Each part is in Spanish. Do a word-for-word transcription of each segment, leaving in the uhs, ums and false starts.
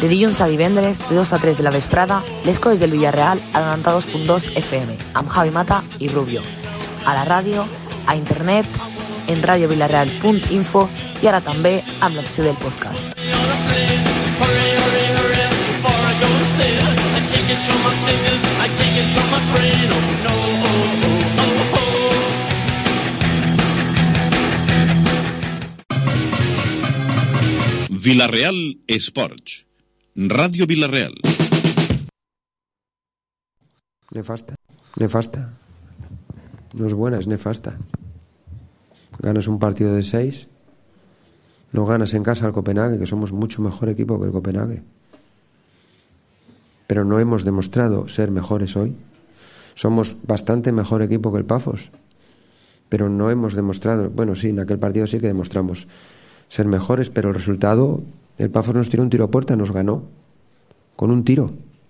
De dilluns a divendres, de dos a tres de la vesprada, les coses del Villarreal a noranta-dos punt dos F M, amb Javi Mata i Rubio. A la ràdio, a internet, en radio villarreal punt info i ara també amb l'opció del podcast. Villarreal Esports. Radio Villarreal. Nefasta, nefasta. No es buena, es nefasta. Ganas un partido de seis, no ganas en casa al Copenhague, que somos mucho mejor equipo que el Copenhague. Pero no hemos demostrado ser mejores hoy. Somos bastante mejor equipo que el Pafos, pero no hemos demostrado, bueno, sí, en aquel partido sí que demostramos ser mejores, pero el resultado, el Pafos nos tiró un tiro a puerta, nos ganó con un tiro.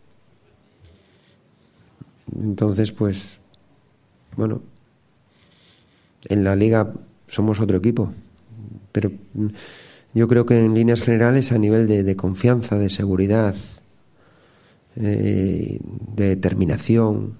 Entonces, pues, bueno, en la liga somos otro equipo, pero yo creo que en líneas generales, a nivel de, de confianza, de seguridad, eh, de determinación,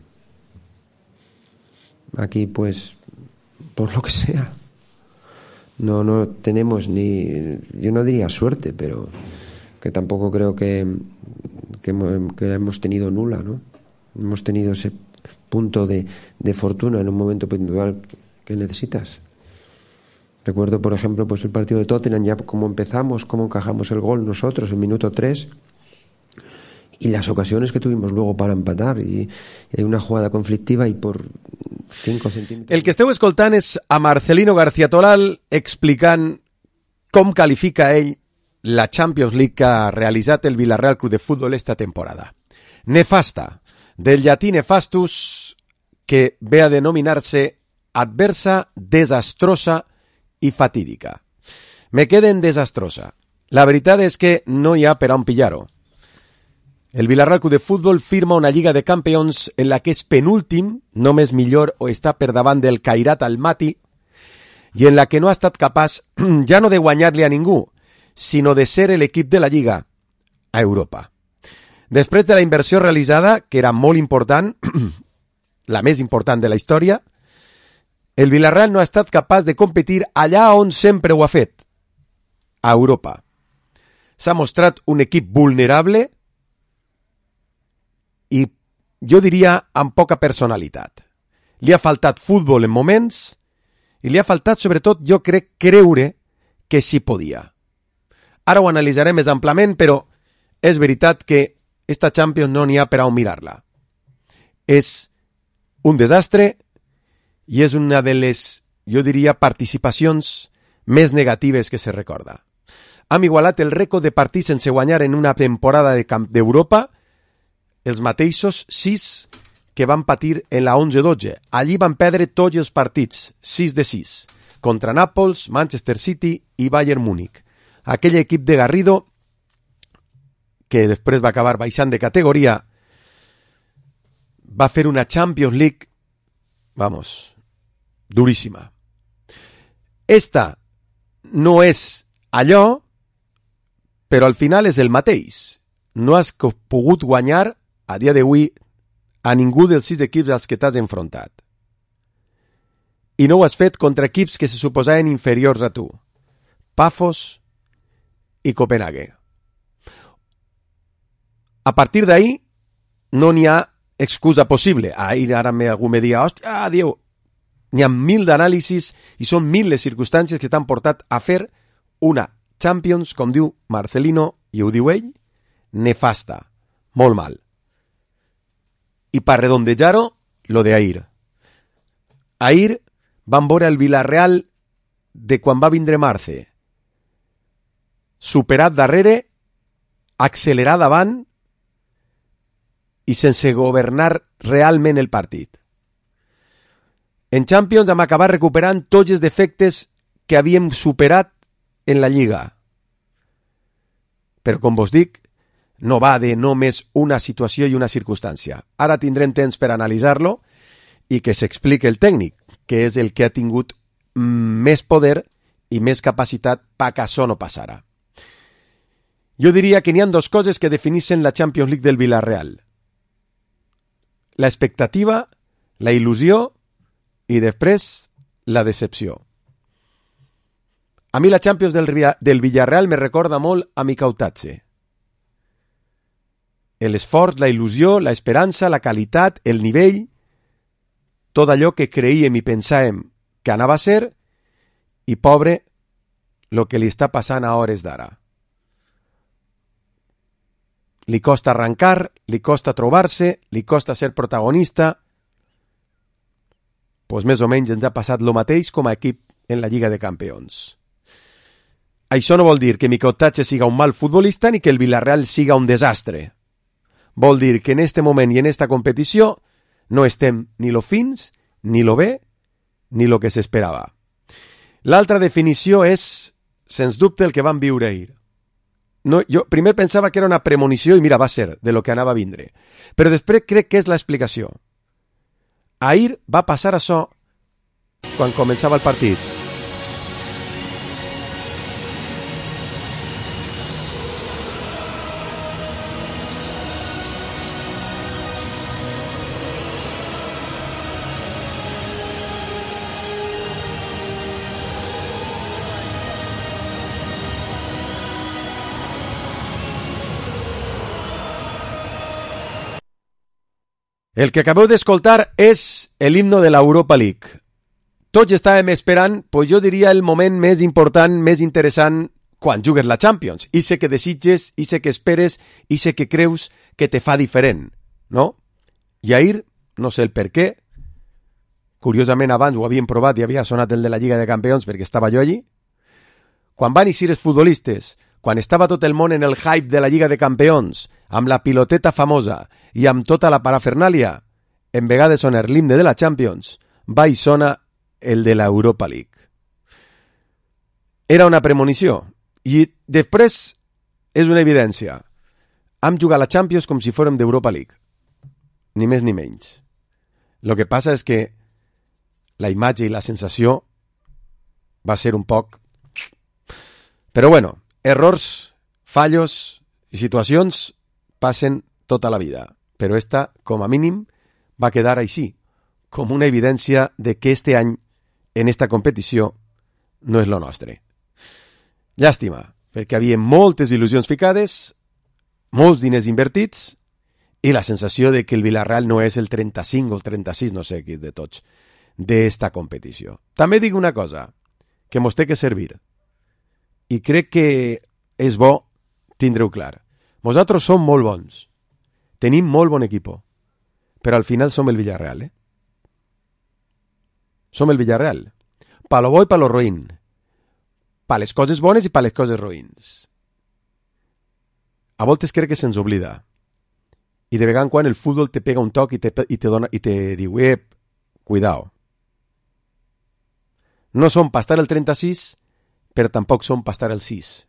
aquí pues por lo que sea no no tenemos ni, yo no diría suerte, pero que tampoco creo que que, que hemos tenido nula, ¿no? Hemos tenido ese punto de, de fortuna en un momento puntual que necesitas. Recuerdo, por ejemplo, pues el partido de Tottenham, ya cómo empezamos, cómo encajamos el gol nosotros en minuto tres, y las ocasiones que tuvimos luego para empatar, i, i una jugada conflictiva i por cinco centímetres... El que esteu escoltant és a Marcelino García Toral explicant com qualifica ell la Champions League que ha realitzat el Villarreal Club de Fútbol esta temporada. Nefasta, del llatí nefastus, que ve a denominar-se adversa, desastrosa i fatídica. Me quede en desastrosa. La veritat és que no hi ha per on pillar-ho. El Villarreal Club de Fútbol firma una Lliga de Campions en la que és penúltim, només millor o està per davant del Khairat Almaty, i en la que no ha estat capaç ja no de guanyar-li a ningú, sinó de ser l'equip de la Lliga a Europa. Després de la inversió realitzada, que era molt important, la més important de la història, el Villarreal no ha estat capaç de competir allà on sempre ho ha fet, a Europa. S'ha mostrat un equip vulnerable i jo diria amb poca personalitat. Li ha faltat futbol en moments i li ha faltat, sobretot, jo crec, creure que sí podia. Ara ho analitzarem més amplament, però és veritat que esta Champions no n'hi ha per a on mirar-la. És un desastre i és una de les, jo diria, participacions més negatives que se recorda. Hem igualat el rècord de partits sense guanyar en una temporada de camp d'Europa, els mateixos sis que van patir en la onze dotze. Allí van perdre tots els partits, sis de sis, contra Nàpols, Manchester City i Bayern Múnich. Aquell equip de Garrido, que després va acabar baixant de categoria, va fer una Champions League, vamos, duríssima. Esta no és allò, però al final és el mateix. No has pogut guanyar a dia d'avui a ningú dels sis equips als que t'has enfrontat. I no ho has fet contra equips que se suposaven inferiors a tu. Pafos i Copenhague. A partir d'ahí no n'hi ha excusa possible. Ahir ara algú me diga, hòstia, Déu, n'hi ha mil d'anàlisis i són mil les circumstàncies que t'han portat a fer una Champions, com diu Marcelino, i ho diu ell, nefasta, molt mal. I per redondejar-ho, lo de ahir. Ahir van veure el Villarreal de quan va vindre Marce. Superat darrere, accelerar davant i sense governar realment el partit. En Champions hem acabat recuperant tots els defectes que havíem superat en la Lliga. Però, com vos dic, no va de només una situació i una circumstància. Ara tindrem temps per analitzar-lo i que s'expliqui el tècnic, que és el que ha tingut més poder i més capacitat per que això no passara. jo diria que n'hi ha dues coses que definissin la Champions League del Villarreal. La expectativa, la il·lusió i després la decepció. A mi la Champions del, del Villarreal me recorda molt a Mikautadze. L'esforç, la il·lusió, l'esperança, la qualitat, el nivell, tot allò que creíem i pensàvem que anava a ser, i pobre, el que li està passant a hores d'ara. Li costa arrencar, li costa trobar-se, li costa ser protagonista. Pues més o menys ens ha passat el mateix com a equip en la Lliga de Campions. Això no vol dir que Mikautadze siga un mal futbolista ni que el Villarreal siga un desastre. Vol dir que en este moment i en esta competició no estem ni lo fins, ni lo bé, ni lo que s'esperava. L'altra definició és, sens dubte, el que vam viure ahir. No, jo primer pensava que era una premonició i mira, va ser de lo que anava a vindre. Però després crec que és l'explicació. Ahir va passar això quan començava el partit. El que acabeu d'escoltar és l'himno de l'Europa League. Tots estàvem esperant, pues jo diria, el moment més important, més interessant, quan jugues la Champions. I sé que desitges, i sé que esperes, i sé que creus que te fa diferent, no? I ahir, no sé el per què, curiosament abans ho havien provat i havia sonat el de la Lliga de Campions perquè estava jo allí, quan van eixir els futbolistes, quan estava tot el món en el hype de la Lliga de Campions, amb la piloteta famosa i amb tota la parafernàlia, en vegades sona l'himne de la Champions, va i sona el de l'Europa League. Era una premonició, i després és una evidència. Hem jugat la Champions com si fórem d'Europa League. Ni més ni menys. El que passa és que la imatge i la sensació va ser un poc... Però bueno, errors, fallos i situacions passen tota la vida. Però esta, com a mínim, va quedar així, com una evidència de que este any, en esta competició, no és lo nostre. Llàstima, perquè havia moltes il·lusions ficades, molts diners invertits, i la sensació de que el Villarreal no és el trenta-cinc o el trenta-sis, no sé qui de tots, d'esta competició. També dic una cosa, que mos té que servir, i crec que és bo tindre-ho clar. Nosaltres som molt bons, tenim molt bon equipo, però al final som el Villarreal, eh? Som el Villarreal. Pa lo bo i pa lo roïn. Pa les coses bones i pa les coses roïns. A voltes crec que se'ns oblida. I de vegada en quan el futbol te pega un toc i te, i te, dona, i te diu, ep, cuidao. No som pa estar el trenta-sis, però tampoc som pa estar el sis.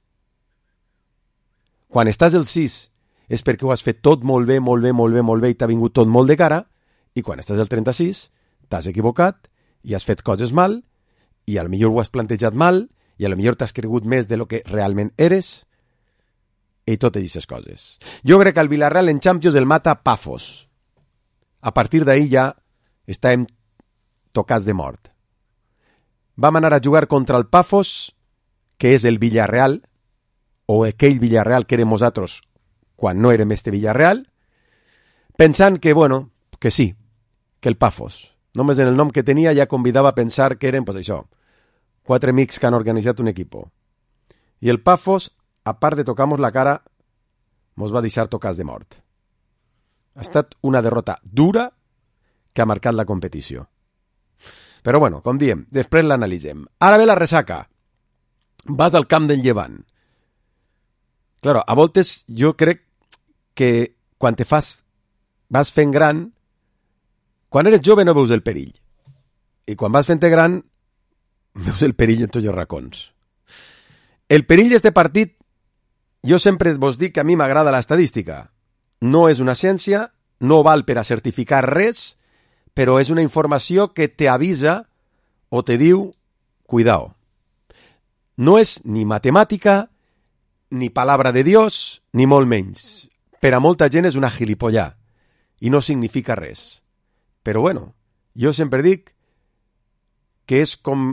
Quan estàs el sis és perquè ho has fet tot molt bé, molt bé, molt bé, molt bé i t'ha vingut tot molt de cara, i quan estàs el trenta-sis t'has equivocat i has fet coses mal i a lo millor ho has plantejat mal i a lo millor t'has cregut més de lo que realment eres i totes aquestes coses. Jo crec que el Villarreal en Champions el mata Pafos. A partir d'ahir ja estàvem tocats de mort. Vam anar a jugar contra el Pafos, que és el Villarreal, o aquell Villarreal que érem nosaltres quan no érem este Villarreal, pensant que, bueno, que sí, que el Pafos. Només en el nom que tenia ja convidava a pensar que eren, pues això, quatre amics que han organitzat un equipo. I el Pafos, a part de tocar-nos la cara, mos va deixar tocats de mort. Ha estat una derrota dura que ha marcat la competició. Però bueno, com diem, després l'analitzem. Ara ve la ressaca. Vas al camp del Llevant. Claro, a voltes jo crec que quan te fas, vas fent gran, quan eres jove no veus el perill. I quan vas fent-te gran, veus el perill en tots els racons. El perill d'este partit, jo sempre vos dic que a mi m'agrada l'estadística. No és una ciència, no val per a certificar res, però és una informació que te avisa o te diu, cuidao. No és ni matemàtica ni palabra de Dios, ni molt menys. Per a molta gent és una gilipollà i no significa res. Però bueno, jo sempre dic que és com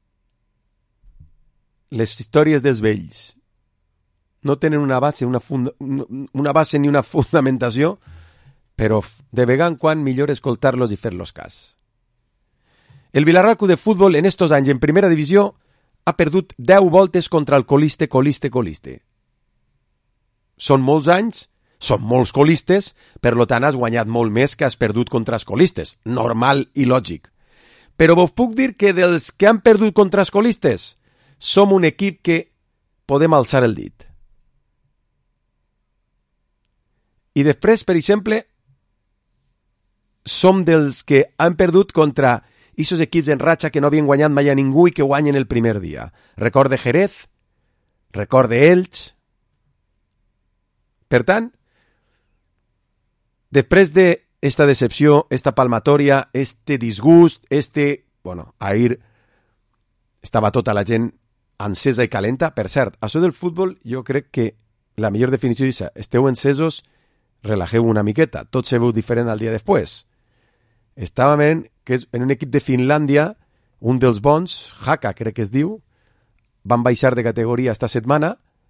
les històries dels vells. No tenen una base, una, funda, una base ni una fundamentació, però de vegada en quan millor escoltar-los i fer-los cas. El Villarreal Club de Futbol en estos anys en primera divisió ha perdut deu voltes contra el coliste, coliste, coliste. Són molts anys, són molts colistes, per tant has guanyat molt més que has perdut contra els colistes. Normal i lògic. Però vos puc dir que dels que han perdut contra els colistes som un equip que podem alçar el dit. I després, per exemple, som dels que han perdut contra aquests equips en ratxa que no havien guanyat mai a ningú i que guanyen el primer dia. Record de Jerez, record de Elx. Per tant, després d'esta decepció, esta palmatòria, este disgust, este... Bueno, ahir estava tota la gent encesa i calenta. Per cert, això del futbol jo crec que la millor definició és esteu encesos, relajeu una miqueta, tot se veu diferent al dia després. Estàvem en, que és en un equip de Finlàndia, un dels bons, Haka crec que es diu, van baixar de categoria esta setmana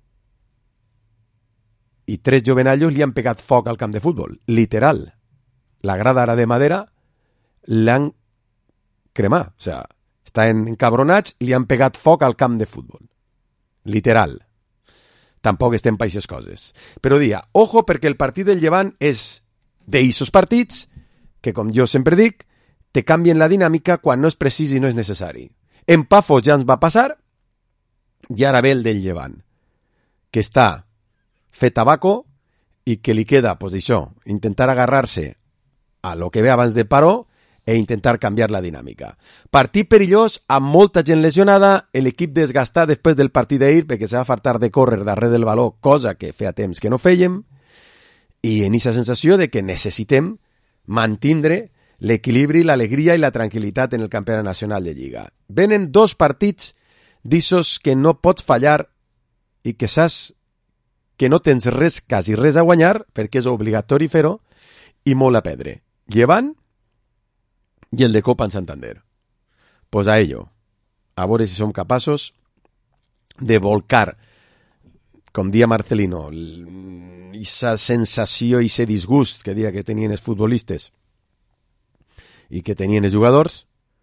i tres jovenallos li han pegat foc al camp de futbol, literal. La grada ara de madera l'han cremat, o sigui, estan encabronats, li han pegat foc al camp de futbol. Literal. Tampoc estem per aquestes coses. Però dia, ojo, perquè el partit del Llevant és d'eixos partits que, com jo sempre dic, te canvien la dinàmica quan no és precís i no és necessari. En Pafos ja ens va passar, i ara ve el del Llevant, que està fet tabaco i que li queda, pues això, intentar agarrar-se a lo que ve abans de Paró e intentar canviar la dinàmica. Partit perillós, amb molta gent lesionada, l'equip desgastat després del partit d'ahir perquè se va fartar de córrer darrere del baló, cosa que feia temps que no fèiem, i en aquesta sensació de que necessitem mantindre l'equilibri, l'alegria i la tranquil·litat en el campionat nacional de Lliga. Venen dos partits d'issos que no pots fallar i que saps que no tens res, quasi res a guanyar, perquè és obligatori fer-ho, i molt a perdre. Llevant i el de Copa en Santander. Pues a ello. A veure si som capaços de volcar, com dia Marcelino, esa sensació i ese disgust que dia que tenien els futbolistes i que tenien els jugadors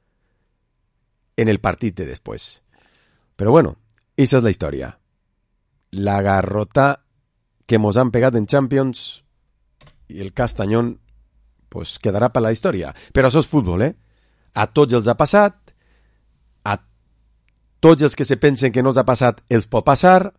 en el partit de després. Però bueno, esa és la història. La garrota que mos han pegat en Champions i el Castañón pues quedarà per la història. Però això és futbol, eh? A tots els ha passat, a tots els que se pensen que no els ha passat els pot passar,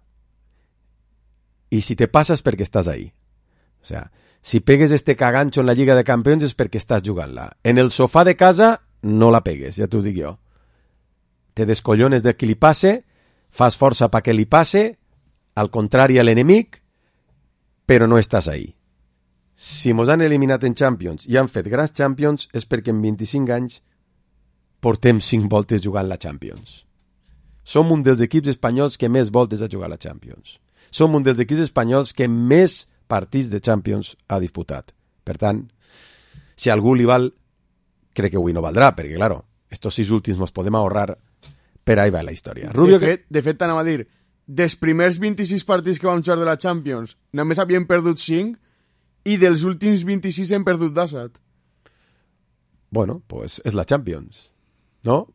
i si te passa és perquè estàs ahí. O sea, si pegues este cagancho en la Lliga de Campions és perquè estàs jugant-la. En el sofà de casa no la pegues, ja t'ho dic jo. Te descollones de qui li passe, fas força perquè li passe, al contrari a l'enemic, però no estàs ahí. Si mos han eliminat en Champions i han fet grans Champions és perquè en vint-i-cinc anys portem cinc voltes jugant la Champions. Som un dels equips espanyols que més voltes ha jugat la Champions. Som un dels equips espanyols que més partits de Champions ha disputat. Per tant, si a algú li val, crec que avui no valdrà, perquè, claro, estos sis últims mos podem ahorrar, per ahí va la història. Rubio, de fet, que... de fet t'anava a dir, dels primers vint-i-sis partits que vam jugar de la Champions, només havien perdut cinc, i dels últims vint-i-sis hem perdut disset. Bueno, pues és la Champions, no?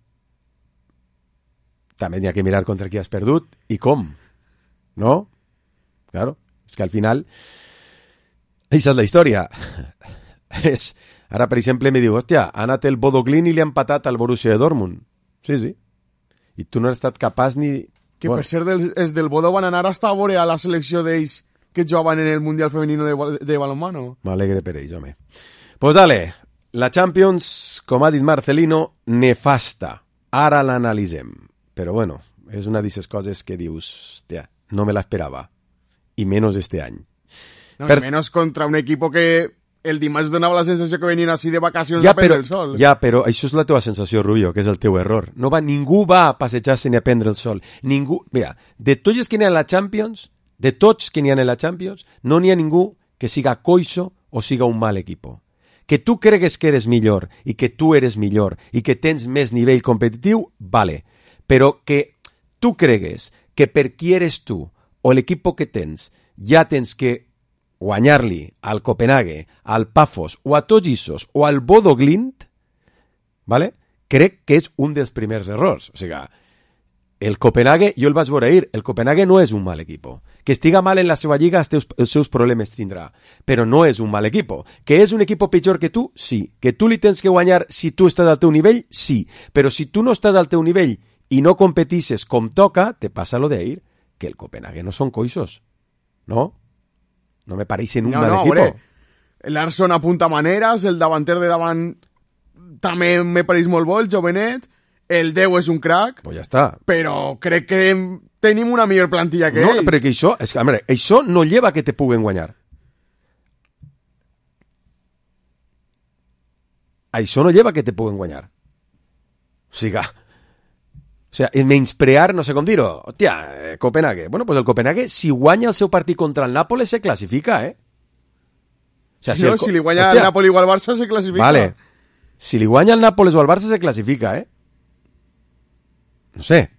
També hi ha que mirar contra qui has perdut i com, no? Claro, és que al final això és la història. és, ara, per exemple, me diu, hòstia, ha anat el Bodo Glimt i li ha empatat al Borussia de Dortmund. Sí, sí. I tu no has estat capaç ni... Que bueno. Per ser dels, els del Bodo van anar hasta a veure a la selecció d'ells que jugaven en el Mundial Femenino de, de balonmano. M'alegre per ells, home. Pues dale, la Champions, com ha dit Marcelino, nefasta. Ara l'analitzem. Però bueno, és una d'aquestes coses que dius, hòstia, no me l'esperava. I menys este any. No, per... Menys contra un equip que el dimarts donava la sensació que venien així de vacacions ja, a prendre però, el sol. Ja, però això és la teva sensació, Rubio, que és el teu error. No va, ningú va a passejar-se ni a prendre el sol. Ningú... Mira, de tots els que anaven a la Champions, de tots que n'hi ha en la Champions, no n'hi ha ningú que siga coixo o siga un mal equipo. Que tu cregues que eres millor i que tu eres millor i que tens més nivell competitiu, vale. Però que tu cregues que per qui eres tu o l'equip que tens ja tens que guanyar-li al Copenhague, al Pafos o a tots issos o al Bodo Glimt, vale? Crec que és un dels primers errors. O sigui, el Copenhague, jo el vaig veure ahir, el Copenhague no és un mal equipo. Que estiga mal en la seva lliga, els, teus, els seus problemes tindrà. Però no és un mal equipo. Que és un equipo pitjor que tu? Sí. Que tu li tens que guanyar si tu estàs al teu nivell? Sí. Però si tu no estàs al teu nivell i no competisses com toca, te passa lo d'ahir, que el Copenhague no són coixos. No? No me pareixen un no, mal no, equipo. Hombre, l'Arson apunta maneres, el davanter de davant també me pareix molt bo, el jovenet, el deu és un crack, pues ja està. Però crec que tenim una millor plantilla que no, ells. No, però que això, és que, veure, això no lleva que te puguen guanyar. Això no lleva que te puguen guanyar. O sigui, o sigui, el menysprear, no sé com dir-ho, hòstia, eh, Copenhague. Bueno, pues el Copenhague, si guanya el seu partit contra el Nàpoles, se classifica, eh? O sea, si, si, no, el, si li guanya hòstia, el Napoli o el Barça, se classifica. Vale. Si li guanya el Nàpoles o el Barça, se classifica, eh? No sé.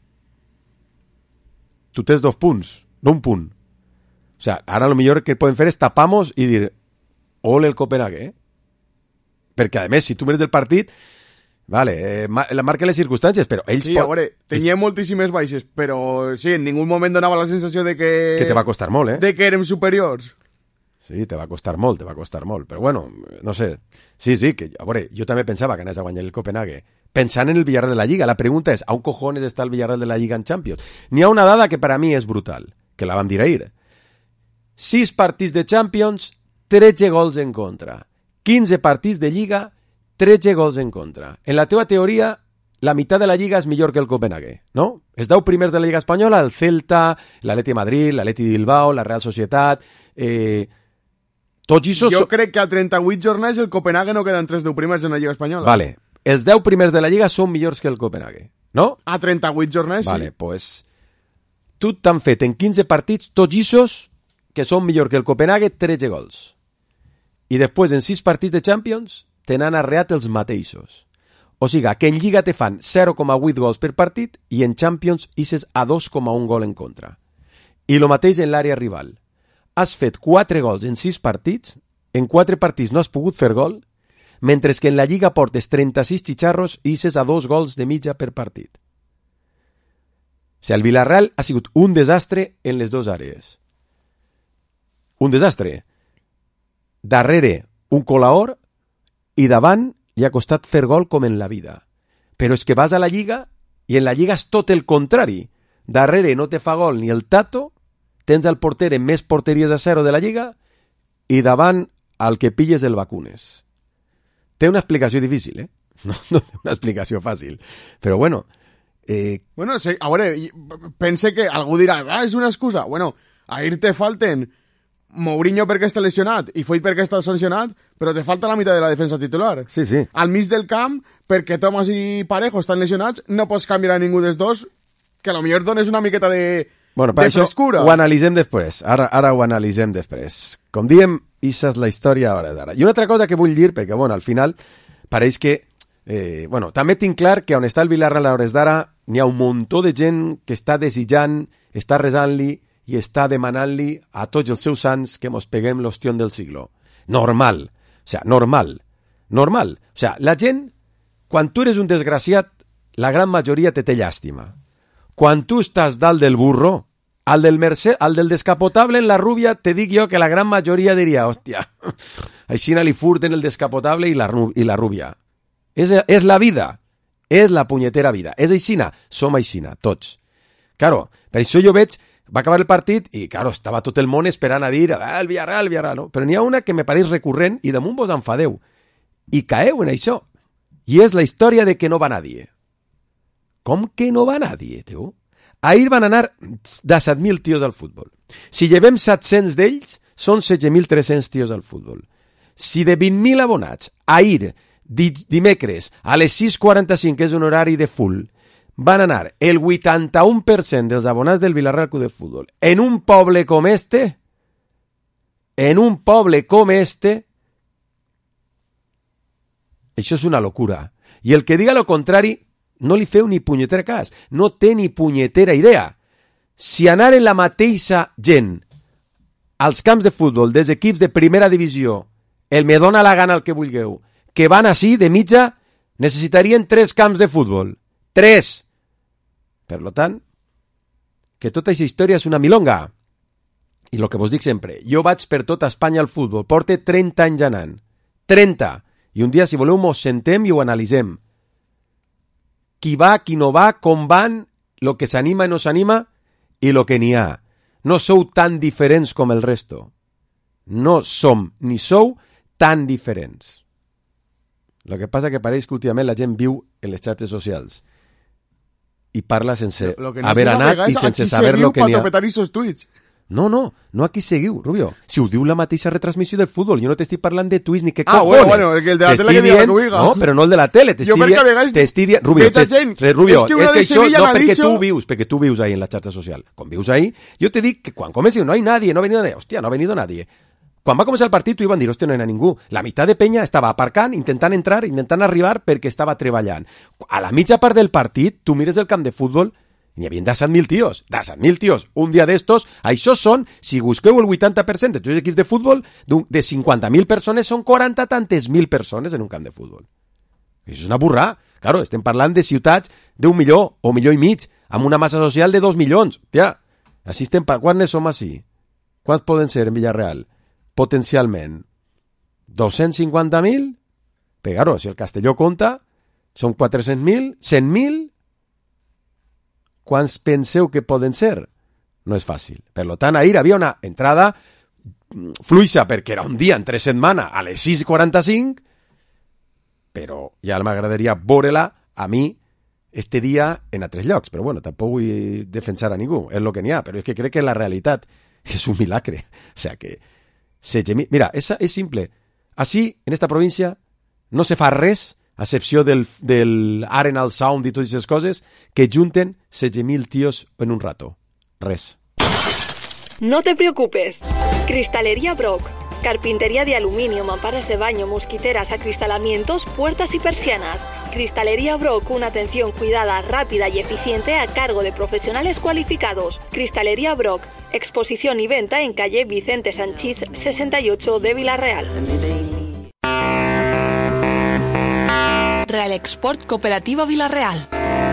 Tu tens dos punts, no un punt. O sea, ara lo millor que poden fer és tapamos i dir ole el Copenhague, eh? Perquè, a més, si tu mires del partit, vale, eh, la marquen les circumstàncies, però ells... Sí, pot... a veure, tenia es... moltíssimes baixes, però sí, en ningú moment donava la sensació de que... Que te va costar molt, eh? De que érem superiors. Sí, te va costar molt, te va costar molt. Però bueno, no sé. Sí, sí, que a veure, jo també pensava que anés a guanyar el Copenhague. Pensant en el Villarreal de la Lliga. La pregunta és, a un cojones està el Villarreal de la Lliga en Champions? N'hi ha una dada que per a mi és brutal, que la vam dir ahir. Sis partits de Champions, tretze gols en contra. quinze partits de Lliga, tretze gols en contra. En la teva teoria, la meitat de la Lliga és millor que el Copenhague, no? Els deu primers de la Lliga Espanyola, el Celta, l'Atleti Madrid, l'Atleti Bilbao, la Real Societat... Eh, tots ixos... Jo crec que a trenta-vuit jornades el Copenhague no queden tres deu primers en la Lliga Espanyola. Vale. Els deu primers de la Lliga són millors que el Copenhague, no? A trenta-vuit jornades, vale, sí. Pues, tu t'han fet en quinze partits tots ixos que són millor que el Copenhague tretze gols. I després, en sis partits de Champions, te n'han arreat els mateixos. O sigui, que en Lliga te fan zero coma vuit gols per partit i en Champions ixes a dos coma un gol en contra. I el mateix en l'àrea rival. Has fet quatre gols en sis partits, en quatre partits no has pogut fer gol, mentre que en la Lliga portes trenta-sis xicharros i ixes a dos gols de mitja per partit. O sigui, el Villarreal ha sigut un desastre en les dues àrees. Un desastre. Darrere un colaor i davant li ha costat fer gol com en la vida. Però és que vas a la Lliga i en la Lliga és tot el contrari. Darrere no te fa gol ni el Tato, tens el porter en més porteries a zero de la Lliga i davant al que pilles el vacunes. Té una explicació difícil, eh? No, no té una explicació fàcil. Però bueno... Eh... Bueno, sí, a veure, pense que algú dirà, ah, és una excusa. Bueno, ahir te falten Mourinho perquè està lesionat i Foyt perquè està sancionat, però te falta la meitat de la defensa titular. Sí, sí. Al mig del camp, perquè Thomas i Parejo estan lesionats, no pots canviar a ningú dels dos, que a lo millor dones una miqueta de, bueno, per de això frescura. Ho analitzem després. Ara, ara ho analitzem després. Com diem, issa és la història a hores d'ara. I una altra cosa que vull dir, perquè bueno, al final pareix que... Eh, bueno, també tinc clar que on està el Villarreal a hores d'ara n'hi ha un muntó de gent que està desitjant, està resant-li i està demanant-li a tots els seus sants que mos peguem l'ostión del siglo. Normal. O sea, normal. Normal. O sea, la gent, quan tu eres un desgraciat, la gran majoria te té llàstima. Quan tu estàs dalt del burro, al del, Mercè, al del descapotable en la rúbia, te dic jo que la gran majoria diria, hòstia, aixina li furten el descapotable i la, i la rúbia. És, és la vida. És la punyetera vida. És aixina. Som aixina, tots. Claro, per això jo veig... Va acabar el partit i, claro, estava tot el món esperant a dir ah, el Villarreal, el Villarreal, no? Però n'hi ha una que me pareix recurrent i damunt vos enfadeu. I caeu en això. I és la història de que no va nadie. Com que no va nadie, tio? Ahir van anar de set mil tios al futbol. Si llevem set-cents d'ells, són setze mil tres-cents tios al futbol. Si de vint mil abonats, ahir, di dimecres, a les sis quaranta-cinc, que és un horari de full, van anar el vuitanta-un per cent dels abonats del Villarreal Club de Futbol en un poble com este, en un poble com este, això és una locura. I el que diga lo contrari, no li feu ni punyetera cas, no té ni punyetera idea. Si anar en la mateixa gent als camps de futbol dels equips de primera divisió, el me dona la gana el que vulgueu, que van així de mitja, necessitarien tres camps de futbol. Tres! Per lo tant, que tota aquesta història és una milonga. I el que vos dic sempre, jo vaig per tota Espanya al futbol, porte trenta anys anant. trenta! I un dia, si voleu, mos sentem i ho analitzem. Qui va, qui no va, com van, lo que s'anima i no s'anima, i lo que n'hi ha. No sou tan diferents com el resto. No som, ni sou, tan diferents. El que passa que pareix que últimament la gent viu en les xarxes socials i parla sense lo que no haver anat i sense saber lo que n'hi ha. Petar esos tuits. No, no, no aquí seguiu, Rubio. Si ho diu la mateixa retransmissió del futbol, jo no t'estic parlant de tuits ni que ah, cojones. Bueno, bueno, el de la tele que diga que ho diga. No, però no el de la tele. Jo perquè a vegades... T'estic dient... Rubio, gent, Rubio, és que una és que de això, Sevilla no, m'ha perquè dicho... tu vius, perquè tu vius ahí en la xarxa social. Com vius ahí, jo te dic que quan comenci no hay nadie, no ha venido nadie. Hòstia, no ha venido nadie. Quan va començar el partit, tu iban a dir, hòstia, no hi ha ningú. La meitat de penya estava aparcant, intentant entrar, intentant arribar perquè estava treballant. A la mitja part del partit, tu mires el camp de futbol, n'hi havia disset mil tios, disset mil tios, un dia d'estos, això són, si busqueu el vuitanta per cent de tots els equips de futbol, de cinquanta mil persones, són quaranta tantes mil persones en un camp de futbol. Això és una burrà. Claro, estem parlant de ciutats d'un milió o milió i mig, amb una massa social de dos milions. Tia, així estem, quan ne som així? Quants poden ser en Villarreal? Potencialment. dos-cents cinquanta mil? Però, claro, si el Castelló compta, són quatre-cents mil, cent mil... Quants penseu que poden ser? No és fàcil. Per tant, ahir havia una entrada fluixa perquè era un dia entre setmana a les sis i quaranta-cinc, però ja m'agradaria veure-la a mi este dia en altres llocs. Però bueno, tampoc vull defensar a ningú, és el que n'hi ha, però és que crec que la realitat és un milagre. O sea que... Mira, és, és simple. Així, en esta província, no se fa res a excepció del, del Arenal Sound i totes aquestes coses, que junten setze mil tios en un rato. Res. No te preocupes. Cristalería Brock. Carpintería de aluminio, mamparas de baño, mosquiteras, acristalamientos, puertas y persianas. Cristalería Brock, una atención cuidada, rápida y eficiente a cargo de profesionales cualificados. Cristalería Brock. Exposición y venta en calle Vicente Sanchís sesenta y ocho de Villarreal. Real Export Cooperativa Villarreal.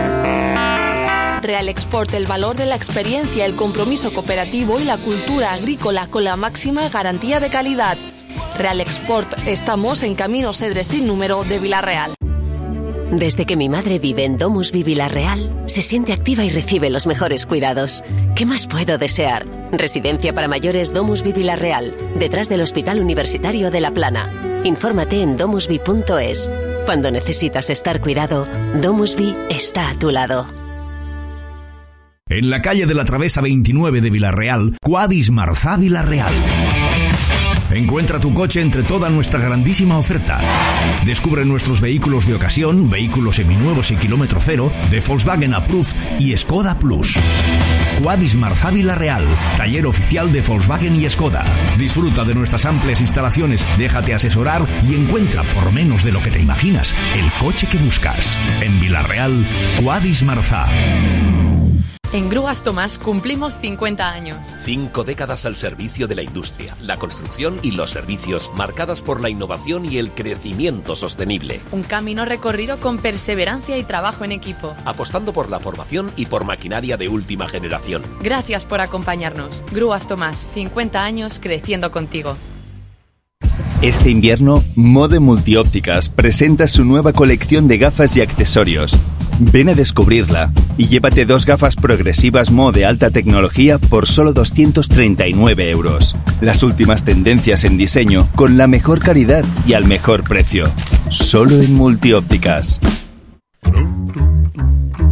Real Export, el valor de la experiencia, el compromiso cooperativo y la cultura agrícola con la máxima garantía de calidad. Real Export, estamos en Camino Cedres sin número de Villarreal. Desde que mi madre vive en Domusvi Villarreal, se siente activa y recibe los mejores cuidados. ¿Qué más puedo desear? Residencia para mayores Domusvi Villarreal, detrás del Hospital Universitario de La Plana. Infórmate en domusvi punto es. Cuando necesitas estar cuidado, Domusvi está a tu lado. En la calle de la Travesa veintinueve de Villarreal, Quadis Marzá Villarreal. Encuentra tu coche entre toda nuestra grandísima oferta. Descubre nuestros vehículos de ocasión, vehículos seminuevos y kilómetro cero, de Volkswagen Approved y Skoda Plus. Quadis Marzá Villarreal, taller oficial de Volkswagen y Skoda. Disfruta de nuestras amplias instalaciones, déjate asesorar y encuentra, por menos de lo que te imaginas, el coche que buscas. En Villarreal, Quadis Marzá. En Grúas Tomás cumplimos cincuenta años. Cinco décadas al servicio de la industria, la construcción y los servicios, marcadas por la innovación y el crecimiento sostenible. Un camino recorrido con perseverancia y trabajo en equipo. Apostando por la formación y por maquinaria de última generación. Gracias por acompañarnos. Grúas Tomás, cincuenta años creciendo contigo. Este invierno, Mode Multiópticas presenta su nueva colección de gafas y accesorios. Ven a descubrirla y llévate dos gafas progresivas Mo de alta tecnología por solo doscientos treinta y nueve euros. Las últimas tendencias en diseño con la mejor calidad y al mejor precio. Solo en Multiópticas.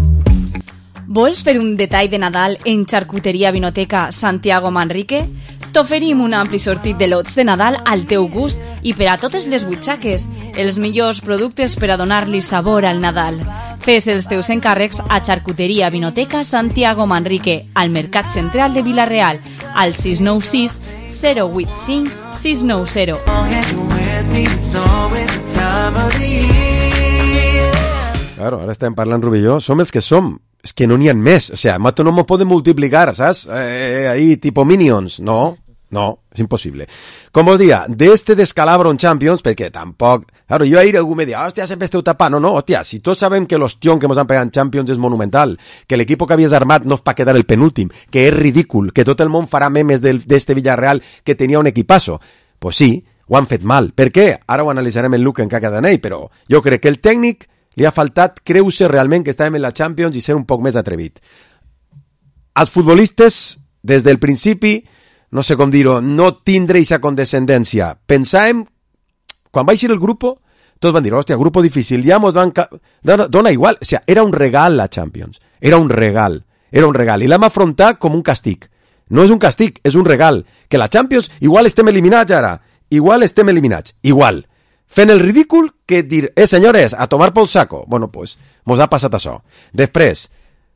Vols fer un detall de Nadal en Charcuteria Vinoteca Santiago Manrique? T'oferim un ampli sortit de lots de Nadal al teu gust i per a totes les butxaques. Els millors productes per a donar-li sabor al Nadal. Fes els teus encàrrecs a Xarcuteria Vinoteca Santiago Manrique, al Mercat Central de Vila-real, al sis nou sis zero vuit cinc sis nou zero. Claro, ara estem parlant, Rubí i jo, som els que som. És que no n'hi ha més. O sea, mato no me puede multiplicar, saps? Eh, ahí, tipo Minions. No, no, es imposible. Com us dia, de este descalabro en Champions, perquè tampoc... Claro, jo ahir algú me dia, hòstia, sempre esteu tapant. No, no, hòstia, si tots sabem que l'hostión que ens han pegat en Champions és monumental, que l'equip que havies armat no és pa quedar el penúltim, que és ridícul, que tot el món farà memes d'este Villarreal que tenia un equipasso. Pues sí, ho han fet mal. Per què? Ara ho analitzarem en Luke en caca d'anell, però jo crec que el tècnic li ha faltat creure realment que estàvem en la Champions i ser un poc més atrevit. Els futbolistes, des del principi, no sé com dir-ho, no tindre aquesta condescendència. Pensàvem, quan va eixir el grup, tots van dir, hòstia, grup difícil, ja mos van... Ca... Dona, dona igual, o sea, era un regal la Champions, era un regal, era un regal, i l'hem afrontat com un castig. No és un castig, és un regal. Que la Champions, igual estem eliminats ara, igual estem eliminats, igual. Fent el ridícul que dir, eh, senyores, a tomar pel saco. Bueno, pues, mos ha passat això. Després,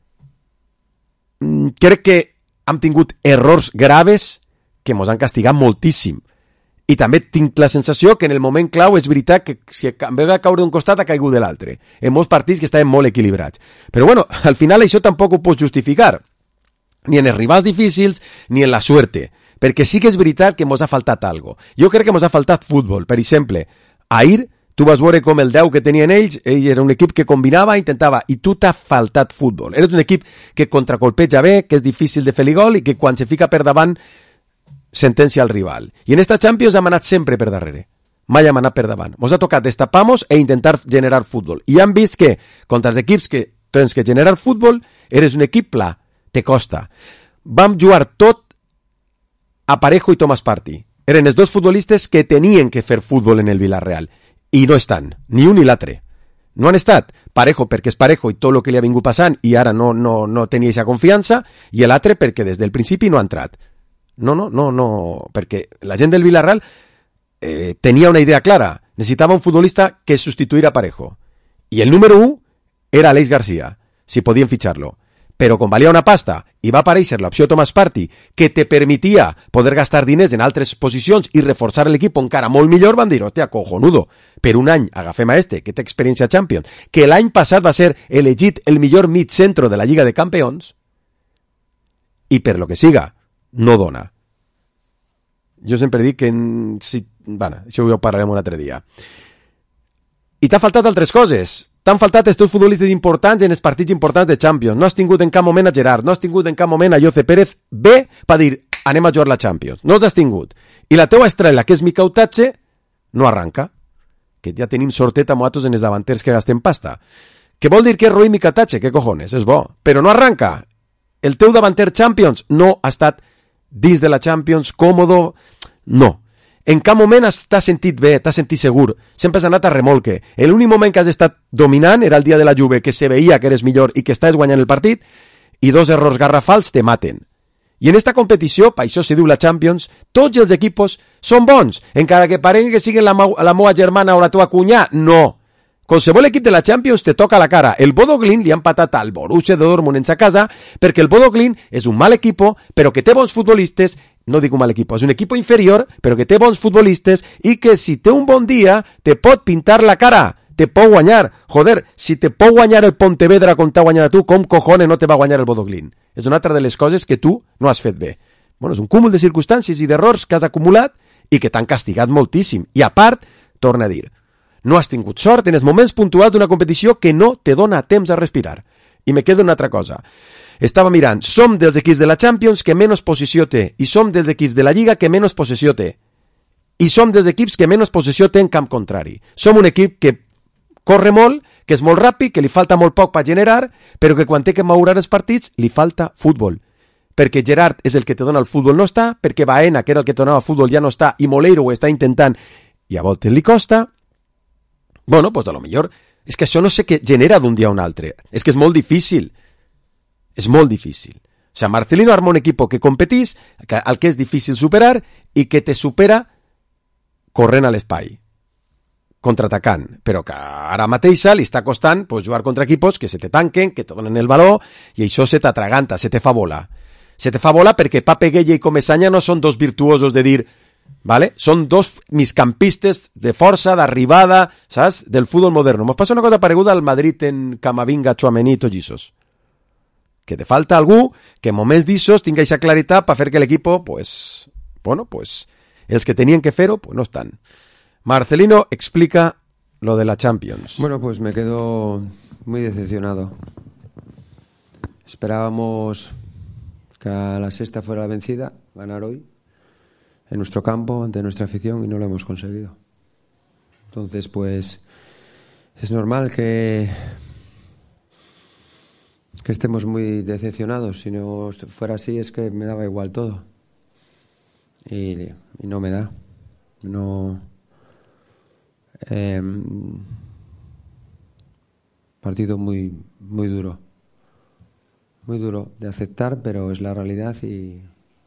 crec que hem tingut errors graves que mos han castigat moltíssim. I també tinc la sensació que en el moment clau és veritat que si en vez de caure d'un costat ha caigut de l'altre. En molts partits que estaven molt equilibrats. Però bueno, al final això tampoc ho pots justificar. Ni en els rivals difícils, ni en la suerte. Perquè sí que és veritat que mos ha faltat algo. Jo crec que mos ha faltat futbol. Per exemple, ahir tu vas veure com el deu que tenien ells, ell era un equip que combinava, intentava, i tu t'ha faltat futbol. Eres un equip que contracolpeja bé, que és difícil de fer-li gol i que quan se fica per davant sentencia al rival. I en esta Champions hem anat sempre per darrere. Mai hem anat per davant. Mos ha tocat destapar-nos e intentar generar futbol. I hem vist que, contra els equips que tens que generar futbol, eres un equip pla. Te costa. Vam jugar tot a Parejo i Thomas Partey. Eren els dos futbolistes que tenien que fer futbol en el Villarreal. I no estan, ni un ni l'altre. No han estat. Parejo perquè és Parejo i tot el que li ha vingut passant i ara no, no, no tenia aquesta confiança, i l'altre perquè des del principi no ha entrat. No, no, no, no, perquè la gent del Villarreal eh, tenia una idea clara. Necessitava un futbolista que substituïra a Parejo. I el número u era Aleix Garcia, si podien fitxar-lo. Però com valia una pasta i va aparèixer l'opció Thomas Partey que te permetia poder gastar diners en altres posicions i reforçar l'equip encara molt millor, van dir, hòstia, cojonudo, per un any agafem a este, que té experiència a Champions, que l'any passat va ser elegit el millor mig centro de la Lliga de Campeons, i per lo que siga, no dona. Jo sempre dic que... Si, bueno, això ho parlarem un altre dia. I t'ha faltat altres coses. T'han faltat els teus futbolistes importants en els partits importants de Champions. No has tingut en cap moment a Gerard, no has tingut en cap moment a Jose Pérez bé per dir, anem a jugar la Champions. No els has tingut. I la teua estrella, que és Mica Utache, no arranca. Que ja tenim sortet a moatos en els davanters que gastem pasta. Que vol dir que és Rui Mica Utache, que cojones, és bo. Però no arranca. El teu davanter Champions no ha estat dins de la Champions, còmodo, no. En cap moment t'has sentit bé, t'has sentit segur, sempre has anat a remolque. L'únic moment que has estat dominant era el dia de la Juve, que se veia que eres millor i que estàs guanyant el partit, i dos errors garrafals te maten. I en esta competició, per això se diu la Champions, tots els equipos són bons, encara que parengui que siguin la, la meua germana o la teva cunyà, no. Qualsevol equip de la Champions te toca la cara. El Bodo Glimt li ha empatat al Borussia Dortmund en sa casa perquè el Bodo Glimt és un mal equipo, però que té bons futbolistes, no dic un mal equipo, és un equipo inferior, però que té bons futbolistes i que si té un bon dia te pot pintar la cara, te pot guanyar. Joder, si te pot guanyar el Pontevedra com t'ha guanyat a tu, com cojones no te va guanyar el Bodo Glimt? És una altra de les coses que tu no has fet bé. Bueno, és un cúmul de circumstàncies i d'errors que has acumulat i que t'han castigat moltíssim. I a part, torna a dir, no has tingut sort en els moments puntuals d'una competició que no te dona temps a respirar. I me queda una altra cosa. Estava mirant, som dels equips de la Champions que menys possessió té i som dels equips de la Lliga que menys possessió té. I som dels equips que menys possessió té en camp contrari. Som un equip que corre molt, que és molt ràpid, que li falta molt poc per generar, però que quan té que moure els partits li falta futbol. Perquè Gerard és el que te dona el futbol, no està, perquè Baena, que era el que te donava futbol, ja no està, i Moleiro ho està intentant i a voltes li costa. Bueno, pues a lo millor és que això no sé què genera d'un dia a un altre. És que és molt difícil. És molt difícil. O sea, Marcelino arma un equipo que competís, al que és difícil superar i que te supera corrent a l'espai, contraatacant, però que ara mateix li està costant pues, jugar contra equipos que se te tanquen, que te donen el valor i això se t'atraganta, se te fa bola. Se te fa bola perquè Pape Gueye i Comesaña no són dos virtuosos de dir, ¿vale? Són dos migcampistes de força, d'arribada, saps? Del futbol moderno. Mos passa una cosa pareguda al Madrid en Camavinga, Tchouaméni i tots aquests. Que te falta algú que en moments d'issos tinga aquesta claritat per fer que l'equip, pues, bueno, pues, els que tenien que fer-ho, pues no estan. Marcelino explica lo de la Champions. Bueno, pues me quedo muy decepcionado. Esperábamos que a la sexta fuera la vencida, ganar hoy, en nuestro campo, ante nuestra afición, y no lo hemos conseguido. Entonces, pues, es normal que... que estemos muy decepcionados. Si no fuera así es que me daba igual todo y, y no me da no eh, partido muy muy duro muy duro de aceptar, pero es la realidad y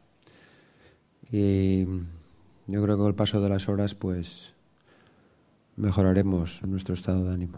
y yo creo que con el paso de las horas pues mejoraremos nuestro estado de ánimo.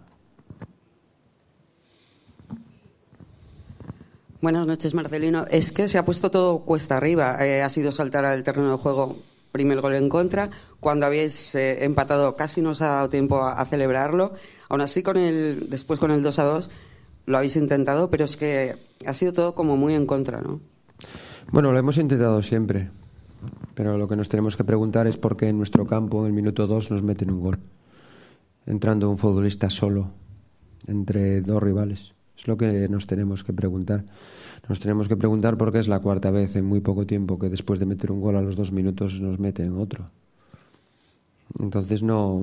Buenas noches, Marcelino. Es que se ha puesto todo cuesta arriba. Eh, ha sido saltar al terreno de juego, primer gol en contra. Cuando habéis eh, empatado casi no os ha dado tiempo a, a celebrarlo. Aún así, con el, después con el dos a dos lo habéis intentado, pero es que ha sido todo como muy en contra, ¿no? Bueno, lo hemos intentado siempre. Pero lo que nos tenemos que preguntar es por qué en nuestro campo, en el minuto dos, nos meten un gol. Entrando un futbolista solo entre dos rivales. Es lo que nos tenemos que preguntar. Nos tenemos que preguntar por qué es la cuarta vez en muy poco tiempo que después de meter un gol a los dos minutos nos meten otro. Entonces no...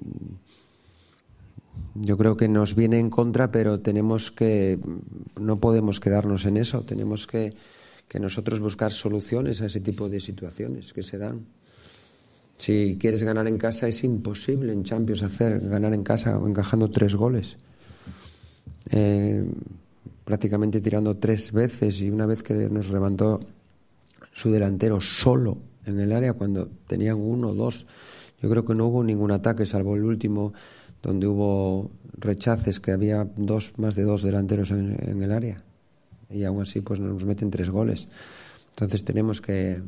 Yo creo que nos viene en contra, pero tenemos que... No podemos quedarnos en eso. Tenemos que, que nosotros buscar soluciones a ese tipo de situaciones que se dan. Si quieres ganar en casa es imposible en Champions hacer ganar en casa encajando tres goles. Eh, prácticamente tirando tres veces y una vez que nos levantó su delantero solo en el área cuando tenían uno o dos. Yo creo que no hubo ningún ataque salvo el último donde hubo rechaces que había dos más de dos delanteros en, en el área y aún así pues nos meten tres goles. Entonces tenemos que,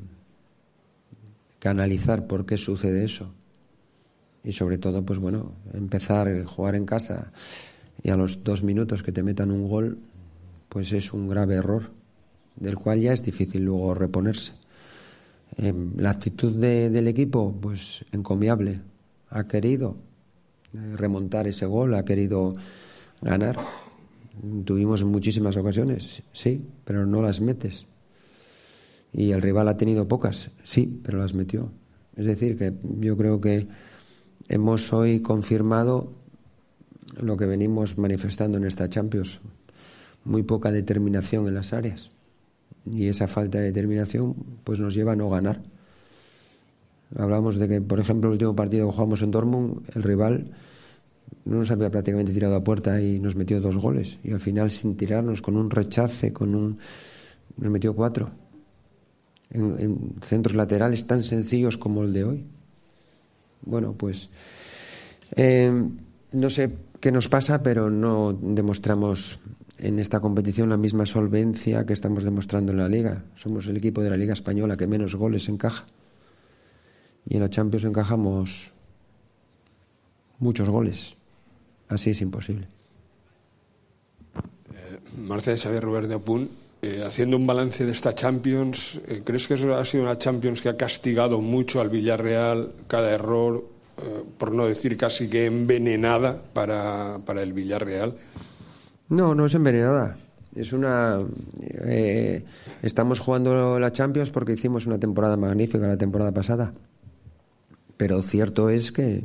que analizar por qué sucede eso y sobre todo pues bueno empezar a jugar en casa y a los dos minutos que te metan un gol, pues es un grave error, del cual ya es difícil luego reponerse. Eh, la actitud de, del equipo, pues encomiable. Ha querido eh, remontar ese gol, ha querido ganar. Tuvimos muchísimas ocasiones, sí, pero no las metes. Y el rival ha tenido pocas, sí, pero las metió. Es decir, que yo creo que hemos hoy confirmado lo que venimos manifestando en esta Champions, muy poca determinación en las áreas y esa falta de determinación pues nos lleva a no ganar. Hablamos de que, por ejemplo, el último partido que jugamos en Dortmund, el rival no nos había prácticamente tirado a puerta y nos metió dos goles y al final sin tirarnos, con un rechace, con un nos metió cuatro en, en centros laterales tan sencillos como el de hoy. Bueno, pues eh, no sé qué nos pasa, pero no demostramos en esta competición la misma solvencia que estamos demostrando en la Liga. Somos el equipo de la Liga Española que menos goles encaja. Y en la Champions encajamos muchos goles. Así es imposible. Eh, Marcel Xavier Robert de Apun, eh, haciendo un balance de esta Champions, eh, ¿crees que eso ha sido una Champions que ha castigado mucho al Villarreal? Cada error, eh, por no decir casi que envenenada para, para el Villarreal. No, no es envenenada. Es una... Eh, estamos jugando la Champions porque hicimos una temporada magnífica la temporada pasada. Pero cierto es que,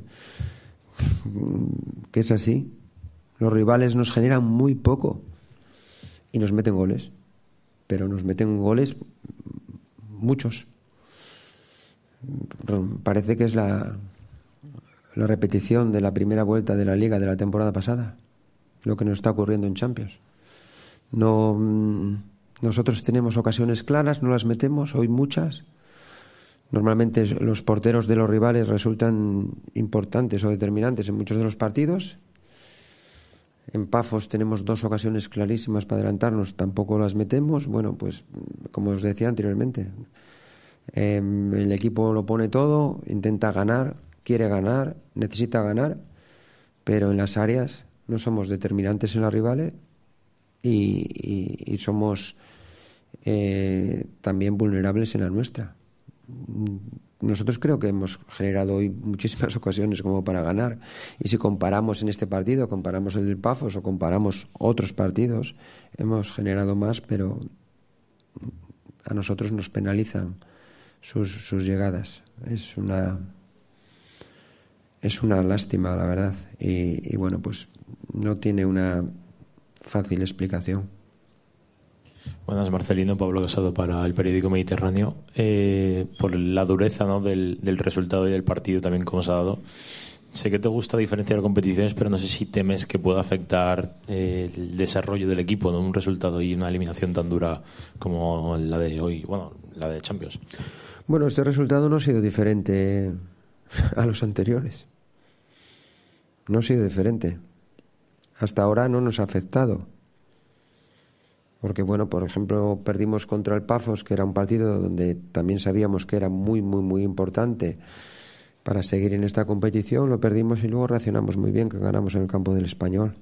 que es así. Los rivales nos generan muy poco y nos meten goles. Pero nos meten goles muchos. Parece que es la, la repetición de la primera vuelta de la Liga de la temporada pasada. Lo que nos está ocurriendo en Champions. No, Nosotros tenemos ocasiones claras, no las metemos, hoy muchas. Normalmente los porteros de los rivales resultan importantes o determinantes en muchos de los partidos. En Pafos tenemos dos ocasiones clarísimas para adelantarnos, tampoco las metemos. Bueno, pues como os decía anteriormente, eh, el equipo lo pone todo, intenta ganar, quiere ganar, necesita ganar, pero en las áreas no somos determinantes en los rivales y, y, y somos eh, también vulnerables en la nuestra. Nosotros creo que hemos generado hoy muchísimas ocasiones como para ganar, y si comparamos en este partido, comparamos el del Pafos o comparamos otros partidos, hemos generado más, pero a nosotros nos penalizan sus, sus llegadas. Es una es una lástima, la verdad, y, y bueno, pues no tiene una fácil explicación. Buenas, Marcelino, Pablo Casado para el periódico Mediterráneo. Eh, por la dureza, ¿no?, del, del resultado y del partido también como se ha dado, sé que te gusta diferenciar competiciones, pero no sé si temes que pueda afectar eh, el desarrollo del equipo, ¿no?, un resultado y una eliminación tan dura como la de hoy, bueno, la de Champions. Bueno, este resultado no ha sido diferente a los anteriores. No ha sido diferente. Hasta ahora no nos ha afectado. Porque, bueno, por ejemplo, perdimos contra el Pafos, que era un partido donde también sabíamos que era muy, muy, muy importante para seguir en esta competición. Lo perdimos y luego reaccionamos muy bien, que ganamos en el campo del Español.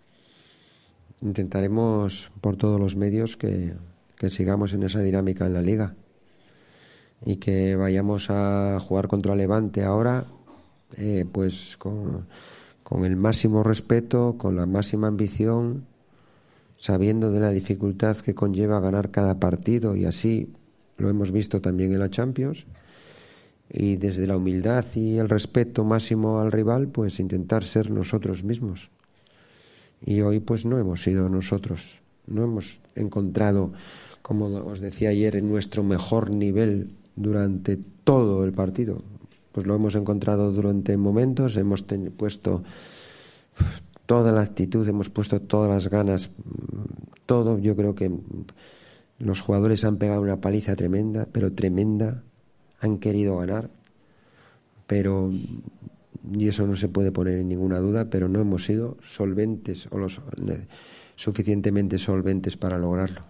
Intentaremos por todos los medios que, que sigamos en esa dinámica en la Liga y que vayamos a jugar contra Levante ahora, eh, pues con, con el máximo respeto, con la máxima ambición, sabiendo de la dificultad que conlleva ganar cada partido, y así lo hemos visto también en la Champions, y desde la humildad y el respeto máximo al rival, pues intentar ser nosotros mismos. Y hoy pues no hemos sido nosotros, no hemos encontrado, como os decía ayer, en nuestro mejor nivel durante todo el partido. Pues lo hemos encontrado durante momentos, hemos ten- puesto toda la actitud, hemos puesto todas las ganas, todo. Yo creo que los jugadores han pegado una paliza tremenda, pero tremenda, han querido ganar, pero, y eso no se puede poner en ninguna duda, pero no hemos sido solventes o los suficientemente solventes para lograrlo.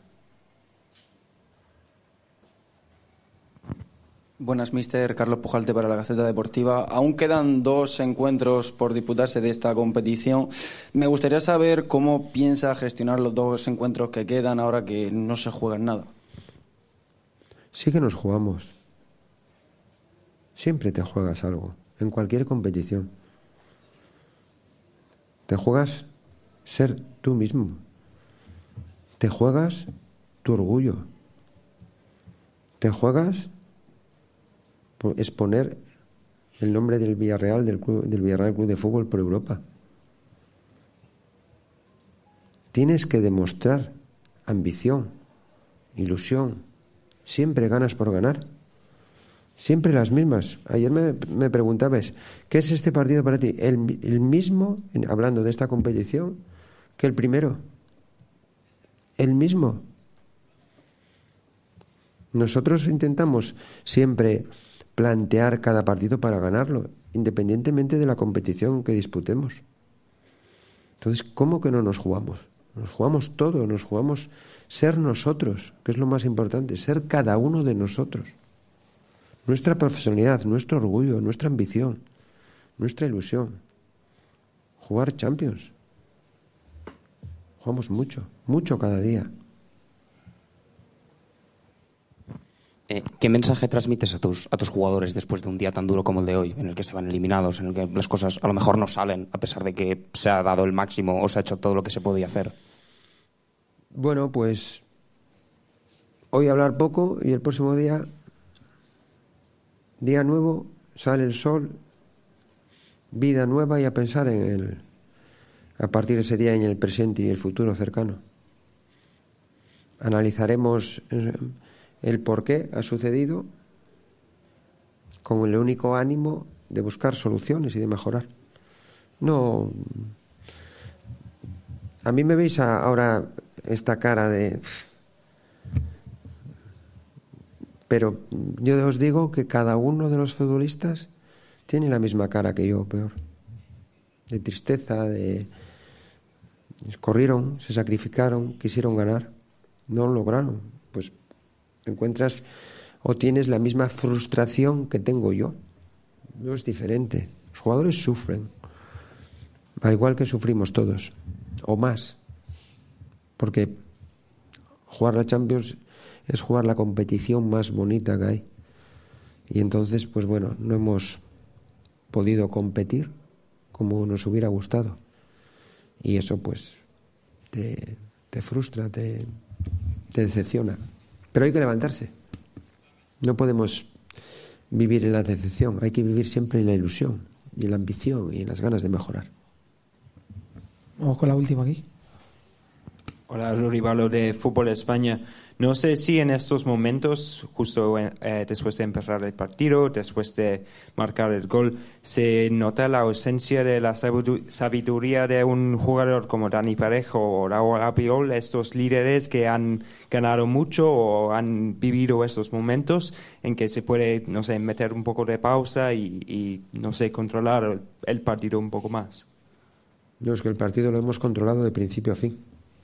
Buenas, mister Carlos Pujalte para la Gaceta Deportiva. Aún quedan dos encuentros por disputarse de esta competición. Me gustaría saber cómo piensa gestionar los dos encuentros que quedan ahora que no se juega nada. Sí que nos jugamos. Siempre te juegas algo, en cualquier competición. Te juegas ser tú mismo. Te juegas tu orgullo. Te juegas exponer el nombre del Villarreal, del, club, del Villarreal Club de Fútbol por Europa. Tienes que demostrar ambición, ilusión. Siempre ganas por ganar. Siempre las mismas. Ayer me, me preguntabas, ¿qué es este partido para ti? El, el mismo, hablando de esta competición, que el primero. El mismo. Nosotros intentamos siempre plantear cada partido para ganarlo, independientemente de la competición que disputemos. Entonces, ¿cómo que no nos jugamos? Nos jugamos todo, nos jugamos ser nosotros, que es lo más importante, ser cada uno de nosotros. Nuestra profesionalidad, nuestro orgullo, nuestra ambición, nuestra ilusión. Jugar Champions. Jugamos mucho, mucho cada día. Eh, ¿Qué mensaje transmites a tus, a tus jugadores después de un día tan duro como el de hoy, en el que se van eliminados, en el que las cosas a lo mejor no salen, a pesar de que se ha dado el máximo o se ha hecho todo lo que se podía hacer? Bueno, pues hoy hablar poco y el próximo día, día nuevo, sale el sol, vida nueva, y a pensar en el, a partir de ese día en el presente y el futuro cercano. Analizaremos el por qué ha sucedido, con el único ánimo de buscar soluciones y de mejorar. No, a mí me veis ahora esta cara de Pero yo os digo que cada uno de los futbolistas tiene la misma cara que yo, peor. De tristeza, de... corrieron, se sacrificaron, quisieron ganar, no lo lograron. Pues encuentras o tienes la misma frustración que tengo yo. No es diferente. Los jugadores sufren, al igual que sufrimos todos, o más. Porque jugar la Champions es jugar la competición más bonita que hay. Y entonces, pues bueno, no hemos podido competir como nos hubiera gustado. Y eso, pues, te, te frustra, te, te decepciona. Pero hay que levantarse. No podemos vivir en la decepción. Hay que vivir siempre en la ilusión, y en la ambición, y en las ganas de mejorar. Vamos con la última aquí. Hola, Ruribalo de Fútbol España. No sé si en estos momentos, justo eh, después de empezar el partido, después de marcar el gol, se nota la ausencia de la sabiduría de un jugador como Dani Parejo o Raúl Albiol, estos líderes que han ganado mucho o han vivido estos momentos en que se puede, no sé, meter un poco de pausa y, y no sé, controlar el partido un poco más. No, es que el partido lo hemos controlado de principio a fin.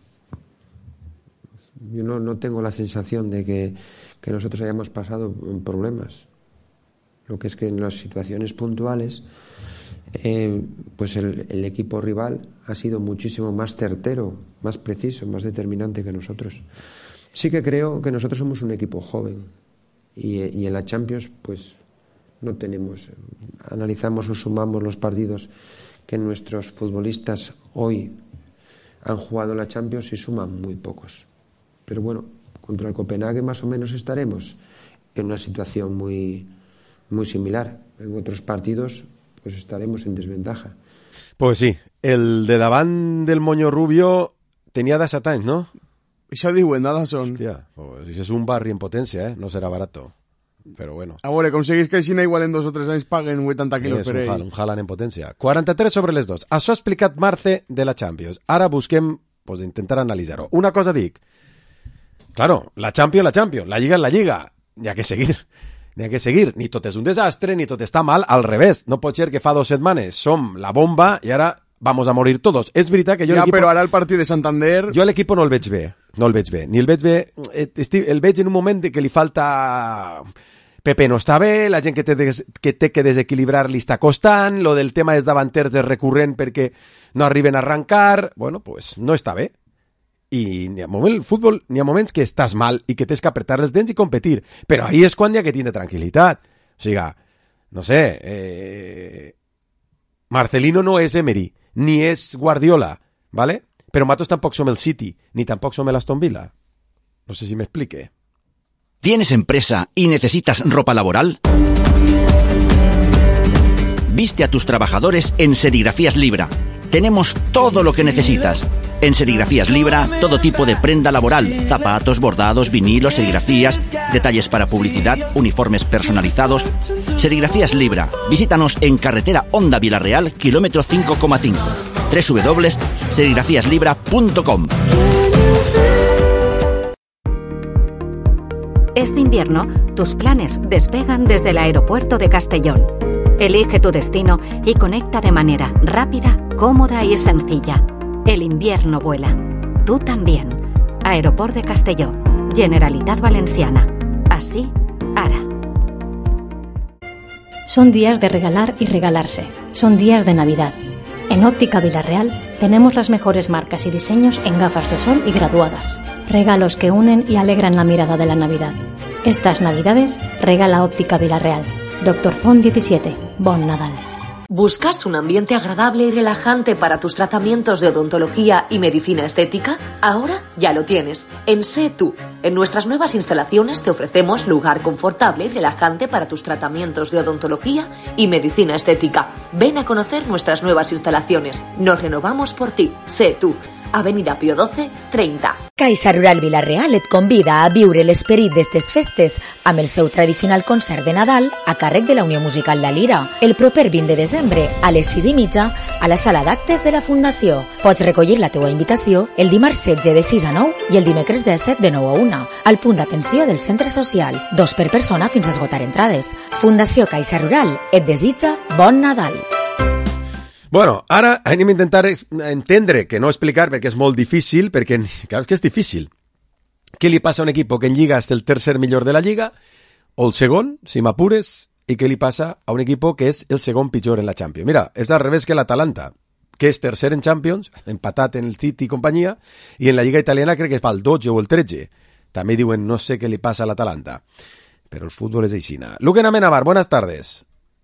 Yo no, no tengo la sensación de que, que nosotros hayamos pasado problemas. Lo que es que en las situaciones puntuales, eh, pues el, el equipo rival ha sido muchísimo más certero, más preciso, más determinante que nosotros. Sí que creo que nosotros somos un equipo joven y, y en la Champions pues no tenemos, analizamos o sumamos los partidos que nuestros futbolistas hoy han jugado en la Champions y suman muy pocos. Pero bueno, contra el Copenhague más o menos estaremos en una situación muy, muy similar. En otros partidos pues estaremos en desventaja. Pues sí, el de davant del moño rubio tenía disset anys, no? Això diuen, nada son. Hòstia, pues és un barri en potència, eh? No serà barato. Però bueno. A veure, aconseguís que Xina igual en dos o tres anys paguen vuitanta quilos per ell. Un Haaland en potència. quaranta-tres sobre les dos. Això ha explicat Marce de la Champions. Ara busquem pues, intentar analitzar-ho. Una cosa dic. Claro, la Champions, la Champions, la Lliga és la Lliga. N'hi ha que seguir. N'hi ha que seguir. Ni tot és un desastre, ni tot està mal. Al revés. No pot ser que fa dues setmanes som la bomba i ara vamos a morir todos. És veritat que jo... Ja, l'equipo... però ara el partit de Santander... Jo l'equip no el veig bé. No el veig bé. Ni el veig bé... El veig en un moment que li falta... Pepe no està bé, la gent que té, des... que té que desequilibrar li està costant, lo del tema dels davanters és recurrent perquè no arriben a arrancar... Bueno, pues no està bé. I n'hi ha moments, el futbol, n'hi ha moments que estàs mal i que tens que apretar els dents i competir. Però ahí és quan hi ha que tindre tranquil·litat. O sigui, no sé... Eh... Marcelino no és Emery, ni és Guardiola, ¿vale? Pero Matos tampoc som el City, ni tampoc som el Aston Villa. No sé si me explique. ¿Tienes empresa y necesitas ropa laboral? Viste a tus trabajadores en Serigrafías Libra. Tenemos todo lo que necesitas. En Serigrafías Libra, todo tipo de prenda laboral, zapatos, bordados, vinilos, serigrafías, detalles para publicidad, uniformes personalizados. Serigrafías Libra. Visítanos en carretera Honda Villarreal, kilómetro cinco coma cinco. doble u doble u doble u punto serigrafías libra punto com. Este invierno, tus planes despegan desde el aeropuerto de Castellón. Elige tu destino y conecta de manera rápida, cómoda y sencilla. El invierno vuela. Tú también. Aeroport de Castelló. Generalitat Valenciana. Así, ara. Son días de regalar y regalarse. Son días de Navidad. En Óptica Villarreal tenemos las mejores marcas y diseños en gafas de sol y graduadas. Regalos que unen y alegran la mirada de la Navidad. Estas Navidades regala Óptica Villarreal. Doctor Font diecisiete. Bon Nadal. ¿Buscas un ambiente agradable y relajante para tus tratamientos de odontología y medicina estética? Ahora ya lo tienes. En Sé Tú. En nuestras nuevas instalaciones te ofrecemos lugar confortable y relajante para tus tratamientos de odontología y medicina estética. Ven a conocer nuestras nuevas instalaciones. Nos renovamos por ti. Sé Tú. Avenida Pío doce, treinta. Caixa Rural Vila-real et convida a viure l'esperit d'estes festes amb el seu tradicional concert de Nadal a càrrec de la Unió Musical La Lira, el proper vint de desembre a les sis i mitja a la sala d'actes de la Fundació. Pots recollir la teua invitació el dimarts setze de sis a nou i el dimecres disset de nou a una al punt d'atenció del centre social. Dos per persona fins a esgotar entrades. Fundació Caixa Rural et desitja bon Nadal. Bueno, ara anem a intentar entendre, que no explicar perquè és molt difícil, perquè clar, és que és difícil. Què li passa a un equip que en Lliga és el tercer millor de la Lliga, o el segon, si m'apures, i què li passa a un equip que és el segon pitjor en la Champions? Mira, és al revés que l'Atalanta, que és tercer en Champions, empatat en el City i companyia, i en la Lliga italiana crec que és pel dotze o el tretze. També diuen, no sé què li passa a l'Atalanta. Però el futbol és aixina. Luquen Amenábar, buenas tardes.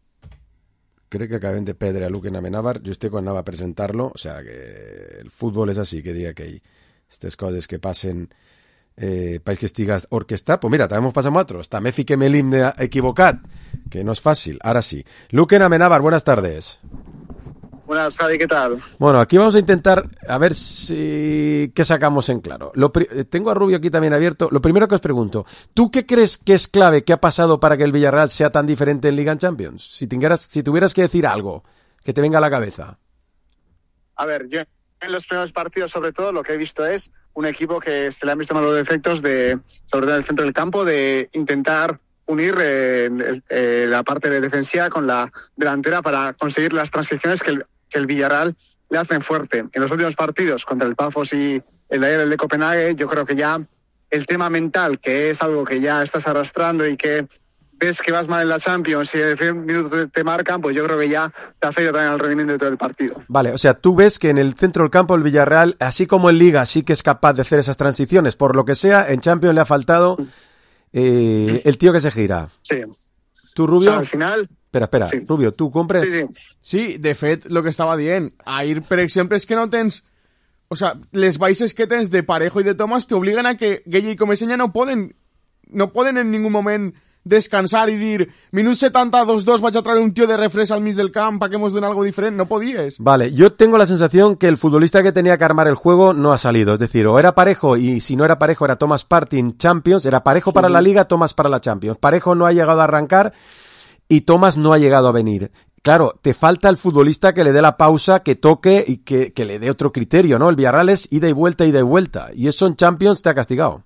Crec que acabem de perdre a Luquen Amenábar just quan anava a presentar-lo, o sea que el futbol és així, que diga que aquestes coses que passen eh, país que estigas orquestat, pues mira, també ens passem a altres, també fiquem l'himne equivocat, que no és fàcil, ara sí. Luquen Amenábar, buenas tardes. Buenas, Javi, ¿qué tal? Bueno, aquí vamos a intentar a ver si qué sacamos en claro. Lo pri- tengo a Rubio aquí también abierto. Lo primero que os pregunto, ¿tú qué crees que es clave, qué ha pasado para que el Villarreal sea tan diferente en Liga en Champions? Si tuvieras, si tuvieras que decir algo que te venga a la cabeza. A ver, yo en los primeros partidos, sobre todo, lo que he visto es un equipo que se le han visto malos defectos, de, sobre todo en el centro del campo, de intentar unir eh, eh, la parte de defensiva con la delantera para conseguir las transiciones que el, que el Villarreal le hacen fuerte. En los últimos partidos contra el Pafos y el de ayer, el de Copenhague, yo creo que ya el tema mental, que es algo que ya estás arrastrando y que ves que vas mal en la Champions y en el primer minuto te, te marcan, pues yo creo que ya te afecta también al rendimiento de todo el partido. Vale, o sea, tú ves que en el centro del campo el Villarreal, así como en Liga, sí que es capaz de hacer esas transiciones. Por lo que sea, en Champions le ha faltado eh, el tío que se gira. Sí. ¿Tú, Rubio? O sea, al final... Espera, espera, sí. Rubio, tu compres? Sí, sí. Sí, de fet, lo que estava dient. Ahir, per exemple, és que no tens... O sea, les baixes que tens de Parejo i de Tomàs t'obliguen a que Gueye i Comesaña no poden no poden en ningú moment descansar i dir minut setanta, dos dos, vaig a traer un tío de refres al mig del camp para que hemos den algo diferente. No podías. Vale, yo tengo la sensación que el futbolista que tenía que armar el juego no ha salido. Es decir, o era Parejo, y si no era Parejo era Thomas Partey en Champions. Era Parejo para la Liga, Thomas para la Champions. Parejo no ha llegado a arrancar y Thomas no ha llegado a venir. Claro, te falta el futbolista que le dé la pausa, que toque y que, que le dé otro criterio, ¿no? El Villarreal es ida y vuelta, ida y vuelta. Y eso en Champions te ha castigado.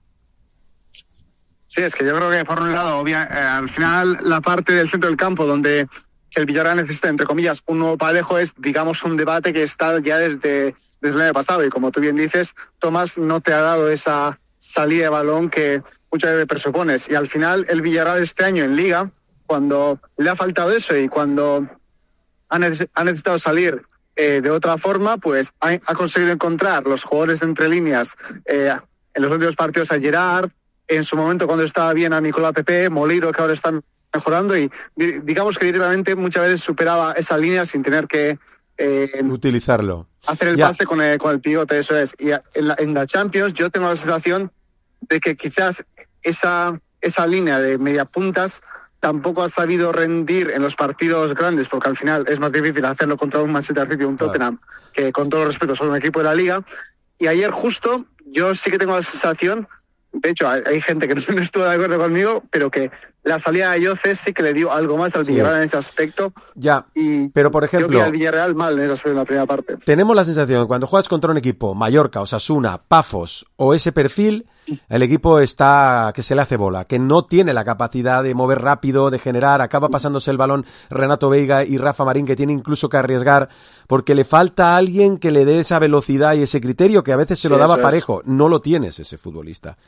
Sí, es que yo creo que por un lado, obvia, eh, al final la parte del centro del campo donde el Villarreal necesita, entre comillas, un nuevo Parejo es, digamos, un debate que está ya desde, desde el año pasado. Y como tú bien dices, Tomás no te ha dado esa salida de balón que muchas veces presupones. Y al final el Villarreal este año en Liga, cuando le ha faltado eso y cuando ha, neces- ha necesitado salir eh, de otra forma, pues ha, ha conseguido encontrar los jugadores de entre líneas eh, en los últimos partidos a Gerard, en su momento cuando estaba bien a Nicolás Pepe, Moliro, que ahora está mejorando, y digamos que directamente muchas veces superaba esa línea sin tener que eh, utilizarlo. Hacer el Ya. pase con el, con el pivote, eso es. Y en la, en la Champions yo tengo la sensación de que quizás esa, esa línea de mediapuntas tampoco ha sabido rendir en los partidos grandes, porque al final es más difícil hacerlo contra un Manchester City o un Tottenham, que con todo respeto son un equipo de la Liga. Y ayer justo yo sí que tengo la sensación, de hecho hay, hay gente que no estuvo de acuerdo conmigo, pero que la salida de Ayoce sí que le dio algo más al Sí. Villarreal en ese aspecto. Ya, Y pero por creo ejemplo, que al Villarreal mal en ese aspecto en la primera parte. tenemos la sensación que cuando juegas contra un equipo, Mallorca, Osasuna, Pafos o ese perfil, el equipo está que se le hace bola, que no tiene la capacidad de mover rápido, de generar, acaba pasándose el balón Renato Veiga y Rafa Marín, que tiene incluso que arriesgar, porque le falta a alguien que le dé esa velocidad y ese criterio que a veces se Sí, lo daba eso es. Parejo. No lo tienes ese futbolista.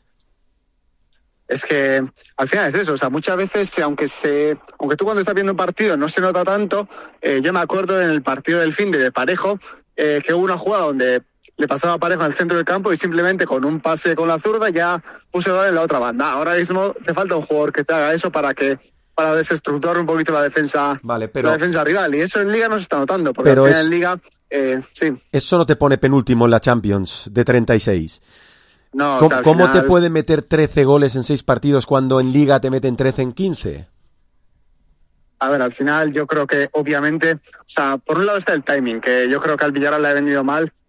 Es que al final es eso, o sea, muchas veces, aunque se, aunque tú cuando estás viendo un partido no se nota tanto, eh, yo me acuerdo en el partido del fin de, de Parejo, eh, que hubo una jugada donde le pasaba a Parejo al centro del campo y simplemente con un pase con la zurda ya puso el balón en la otra banda. Ahora mismo te falta un jugador que te haga eso para que para desestructurar un poquito la defensa, Vale, pero- la defensa rival, y eso en Liga no se está notando, porque Pero al final es- en Liga, eh, sí, Eso no te pone penúltimo en la Champions de treinta y seis. no, o ¿Cómo, sea, al cómo final- te puede meter trece goles en seis partidos cuando en Liga te meten trece en quince? A ver, al final yo creo que obviamente, o sea, por un lado está el timing, que yo creo que al Villarreal le ha venido mal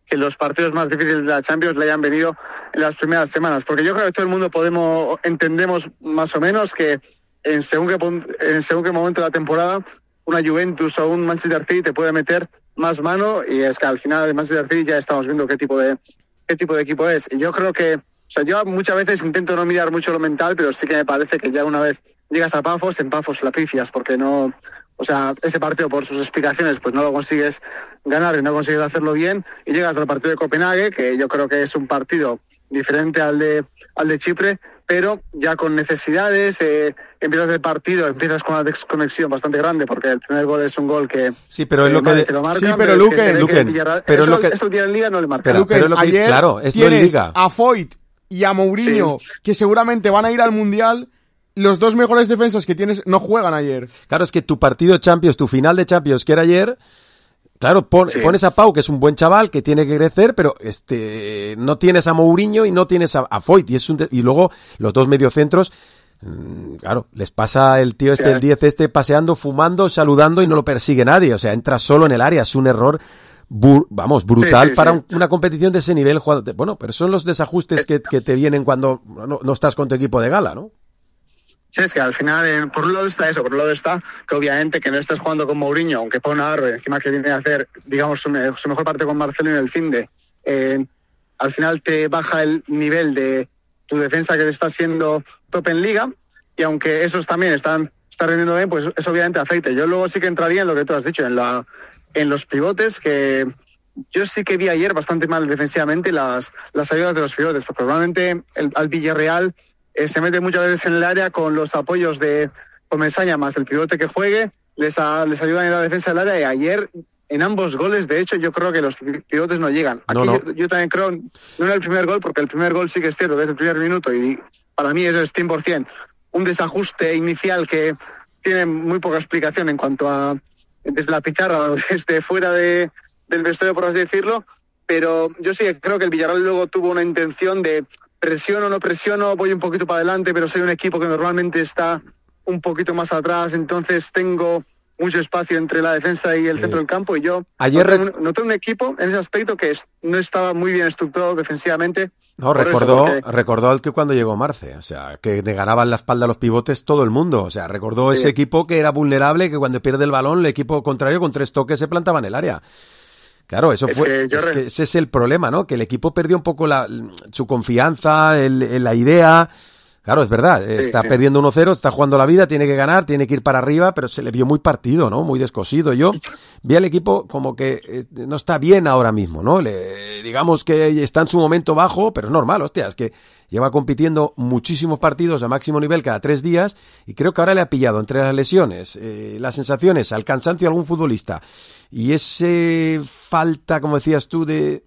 que los partidos más difíciles de la Champions le hayan venido en las primeras semanas, porque yo creo que todo el mundo podemos entendemos más o menos que en según qué, en según qué momento de la temporada una Juventus o un Manchester City te puede meter más mano, y es que al final de Manchester City ya estamos viendo qué tipo de qué tipo de equipo es. Y yo creo que, o sea, yo muchas veces intento no mirar mucho lo mental, pero sí que me parece que ya una vez llegas a Pafos, en Pafos la pifias, porque no, o sea, ese partido por sus explicaciones pues no lo consigues ganar y no consigues hacerlo bien, y llegas al partido de Copenhague, que yo creo que es un partido diferente al de al de Chipre, pero ya con necesidades, eh, empiezas el partido, empiezas con una desconexión bastante grande, porque el primer gol es un gol que... Sí, pero es lo que... Te lo marcan, sí, pero Luque, es que Luque, Villarreal, pero eso, lo que... eso el día en Liga no le marca. Espera, pero es lo que... ayer claro, es tienes lo en Liga. a Foyt y a Mourinho, sí, que seguramente van a ir al Mundial. Los dos mejores defensas que tienes no juegan ayer. Claro, es que tu partido de Champions, tu final de Champions que era ayer... Claro, pon, sí. pones a Pau, que es un buen chaval, que tiene que crecer, pero este no tienes a Mourinho y no tienes a, a Foyt, y es un, y luego los dos mediocentros, mmm, claro, les pasa el tío este, sí, el diez este, paseando, fumando, saludando, y no lo persigue nadie, o sea, entra solo en el área, es un error, bur, vamos, brutal sí, sí, para sí. Un, una competición de ese nivel, jugando, bueno, pero son los desajustes que, que te vienen cuando no, no estás con tu equipo de gala, ¿no? Sí, es que al final, eh, por un lado está eso, por un lado está que obviamente que no estés jugando con Mourinho, aunque Pau Navarro encima que viene a hacer, digamos, su, me, su mejor parte con Marcelo en el finde, eh, al final te baja el nivel de tu defensa, que está siendo top en Liga, y aunque esos también están, están rendiendo bien, pues eso obviamente afecta. Yo luego sí que entraría en lo que tú has dicho, en la en los pivotes, que yo sí que vi ayer bastante mal defensivamente las, las ayudas de los pivotes, porque probablemente el, al Villarreal Eh, se mete muchas veces en el área con los apoyos de Comesaña más el pivote que juegue, les, a, les ayudan en la defensa del área, y ayer en ambos goles, de hecho, yo creo que los pivotes no llegan. Aquí no, no. Yo, yo también creo, no en el primer gol, porque el primer gol sí que es cierto, desde el primer minuto, y para mí eso es cien por ciento un desajuste inicial que tiene muy poca explicación en cuanto a desde la pizarra o desde fuera de, del vestuario, por así decirlo, pero yo sí creo que el Villarreal luego tuvo una intención de presiono, no presiono, voy un poquito para adelante, pero soy un equipo que normalmente está un poquito más atrás, entonces tengo mucho espacio entre la defensa y el sí. centro del campo, y yo ayer noté, un, noté un equipo en ese aspecto que es, no estaba muy bien estructurado defensivamente. No, recordó, eso, porque... recordó al que cuando llegó Marce, o sea, que le ganaban la espalda a los pivotes todo el mundo, o sea, recordó sí. ese equipo que era vulnerable, que cuando pierde el balón, el equipo contrario con tres toques se plantaba en el área. Claro, eso es fue, que es re... que ese es el problema, ¿no? Que el equipo perdió un poco la, su confianza, el, el, la idea. Claro, es verdad, sí, está sí. perdiendo uno cero, está jugando la vida, tiene que ganar, tiene que ir para arriba, pero se le vio muy partido, ¿no? Muy descosido. Yo vi al equipo como que eh, no está bien ahora mismo, ¿no? Le, digamos que está en su momento bajo, pero es normal, hostia, es que lleva compitiendo muchísimos partidos a máximo nivel cada tres días, y creo que ahora le ha pillado entre las lesiones, eh, las sensaciones, al cansancio de algún futbolista, y ese falta, como decías tú, de...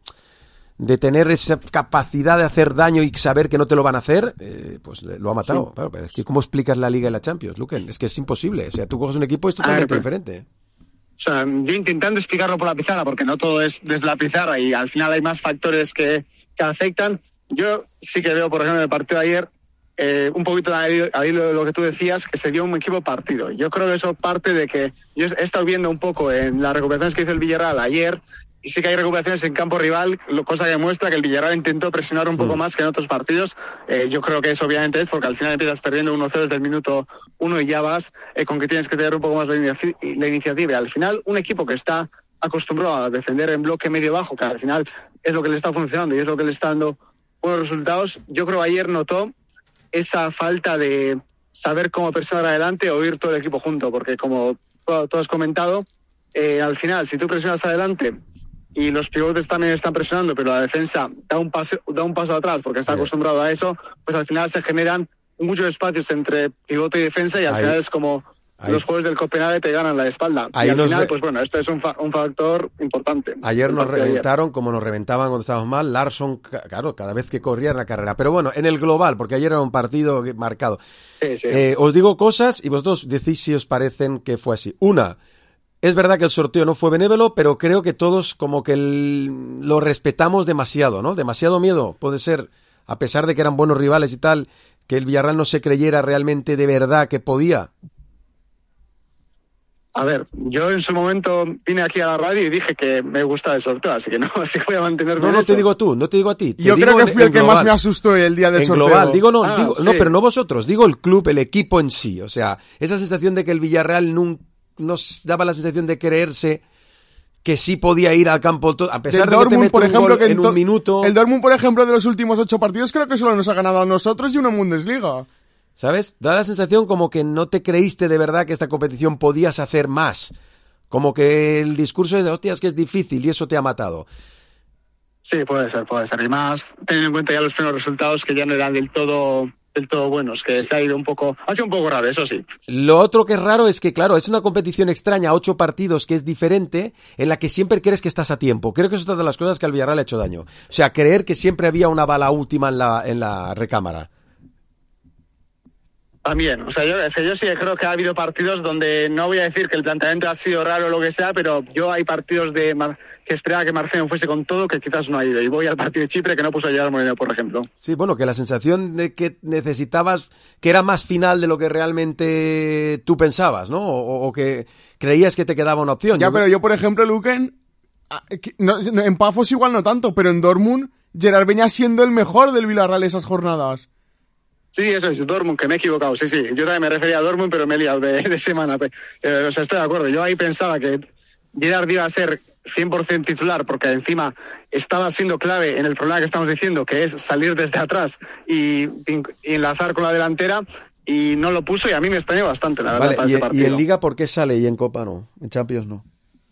de tener esa capacidad de hacer daño y saber que no te lo van a hacer, eh, pues lo ha matado. Sí. Claro, pero es que ¿cómo explicas la Liga y la Champions, Luquen? Es que es imposible. O sea, tú coges un equipo y es totalmente ver, pero, diferente. O sea, yo intentando explicarlo por la pizarra, porque no todo es desde la pizarra y al final hay más factores que, que afectan. Yo sí que veo, por ejemplo, en el partido de ayer, eh, un poquito ahí, ahí lo, lo que tú decías, que se dio un equipo partido. Yo creo que eso parte de que yo he estado viendo un poco en las recuperaciones que hizo el Villarreal ayer, y sí que hay recuperaciones en campo rival, cosa que demuestra que el Villarreal intentó presionar un poco mm. más que en otros partidos. Eh, yo creo que eso obviamente es porque al final empiezas perdiendo uno cero desde el minuto uno y ya vas eh, con que tienes que tener un poco más la, inici- la iniciativa. Y al final, un equipo que está acostumbrado a defender en bloque medio-bajo, que al final es lo que le está funcionando y es lo que le está dando buenos resultados, yo creo que ayer notó esa falta de saber cómo presionar adelante o ir todo el equipo junto, porque como tú has comentado, eh, al final, si tú presionas adelante y los pivotes también están presionando, pero la defensa da un paso, da un paso atrás porque está acostumbrado a eso, pues al final se generan muchos espacios entre pivote y defensa, y al Ahí. final es como Ahí. los juegos del Copenhague te ganan la espalda. Ahí y al final, re... pues bueno, esto es un, fa- un factor importante. Ayer nos reventaron ayer. como nos reventaban cuando estábamos mal. Larsson, claro, cada vez que corría en la carrera. Pero bueno, en el global, porque ayer era un partido marcado. Sí, sí. Eh, os digo cosas y vosotros decís si os parecen que fue así. Una, es verdad que el sorteo no fue benévolo, pero creo que todos como que el, lo respetamos demasiado, ¿no? Demasiado miedo, puede ser, a pesar de que eran buenos rivales y tal, que el Villarreal no se creyera realmente de verdad que podía. A ver, yo en su momento vine aquí a la radio y dije que me gusta el sorteo, así que no, así que voy a mantenerme No, en no eso. te digo tú, no te digo a ti. Te Yo digo creo que en- fui el en que global. más me asustó el día del En sorteo. global, digo no, Ah, digo, sí. no, pero no vosotros, digo el club, el equipo en sí. O sea, esa sensación de que el Villarreal nun- nos daba la sensación de creerse que sí podía ir al campo, to- a pesar Del de que te Dortmund, mete por un ejemplo, gol que en to- un minuto. El Dortmund, por ejemplo, de los últimos ocho partidos, creo que solo nos ha ganado a nosotros y una Bundesliga. ¿Sabes? Da la sensación como que no te creíste de verdad que esta competición podías hacer más. Como que el discurso es de, hostias, que es difícil y eso te ha matado. Sí, puede ser, puede ser. Y más teniendo en cuenta ya los primeros resultados que ya no eran del todo, del todo buenos, que se ha ido un poco, ha sido un poco grave, eso sí. Lo otro que es raro es que, claro, es una competición extraña, ocho partidos, que es diferente, en la que siempre crees que estás a tiempo. Creo que eso es una de las cosas que al Villarreal le ha hecho daño. O sea, creer que siempre había una bala última en la, en la recámara. También, o sea, yo, o sea, yo sí creo que ha habido partidos donde no voy a decir que el planteamiento ha sido raro o lo que sea, pero yo hay partidos de Mar- que esperaba que Marcelo fuese con todo que quizás no ha ido. Y voy al partido de Chipre que no puso a llegar Moreno, por ejemplo. Sí, bueno, que la sensación de que necesitabas, que era más final de lo que realmente tú pensabas, ¿no? O, o que creías que te quedaba una opción. Ya, Yo- pero yo, por ejemplo, Luken, ah, que- no, no, en Pafos igual no tanto, pero en Dortmund, Gerard venía siendo el mejor del Villarreal esas jornadas. Sí, eso es, Dortmund, que me he equivocado, sí, sí. Yo también me refería a Dortmund, pero me he liado de, de semana. Eh, o sea, estoy de acuerdo. Yo ahí pensaba que Gerard iba a ser cien por ciento titular, porque encima estaba siendo clave en el problema que estamos diciendo, que es salir desde atrás y, y enlazar con la delantera, y no lo puso, y a mí me extrañó bastante, la verdad, Vale, para y, ese y partido. en Liga, ¿por qué sale y en Copa no? En Champions no.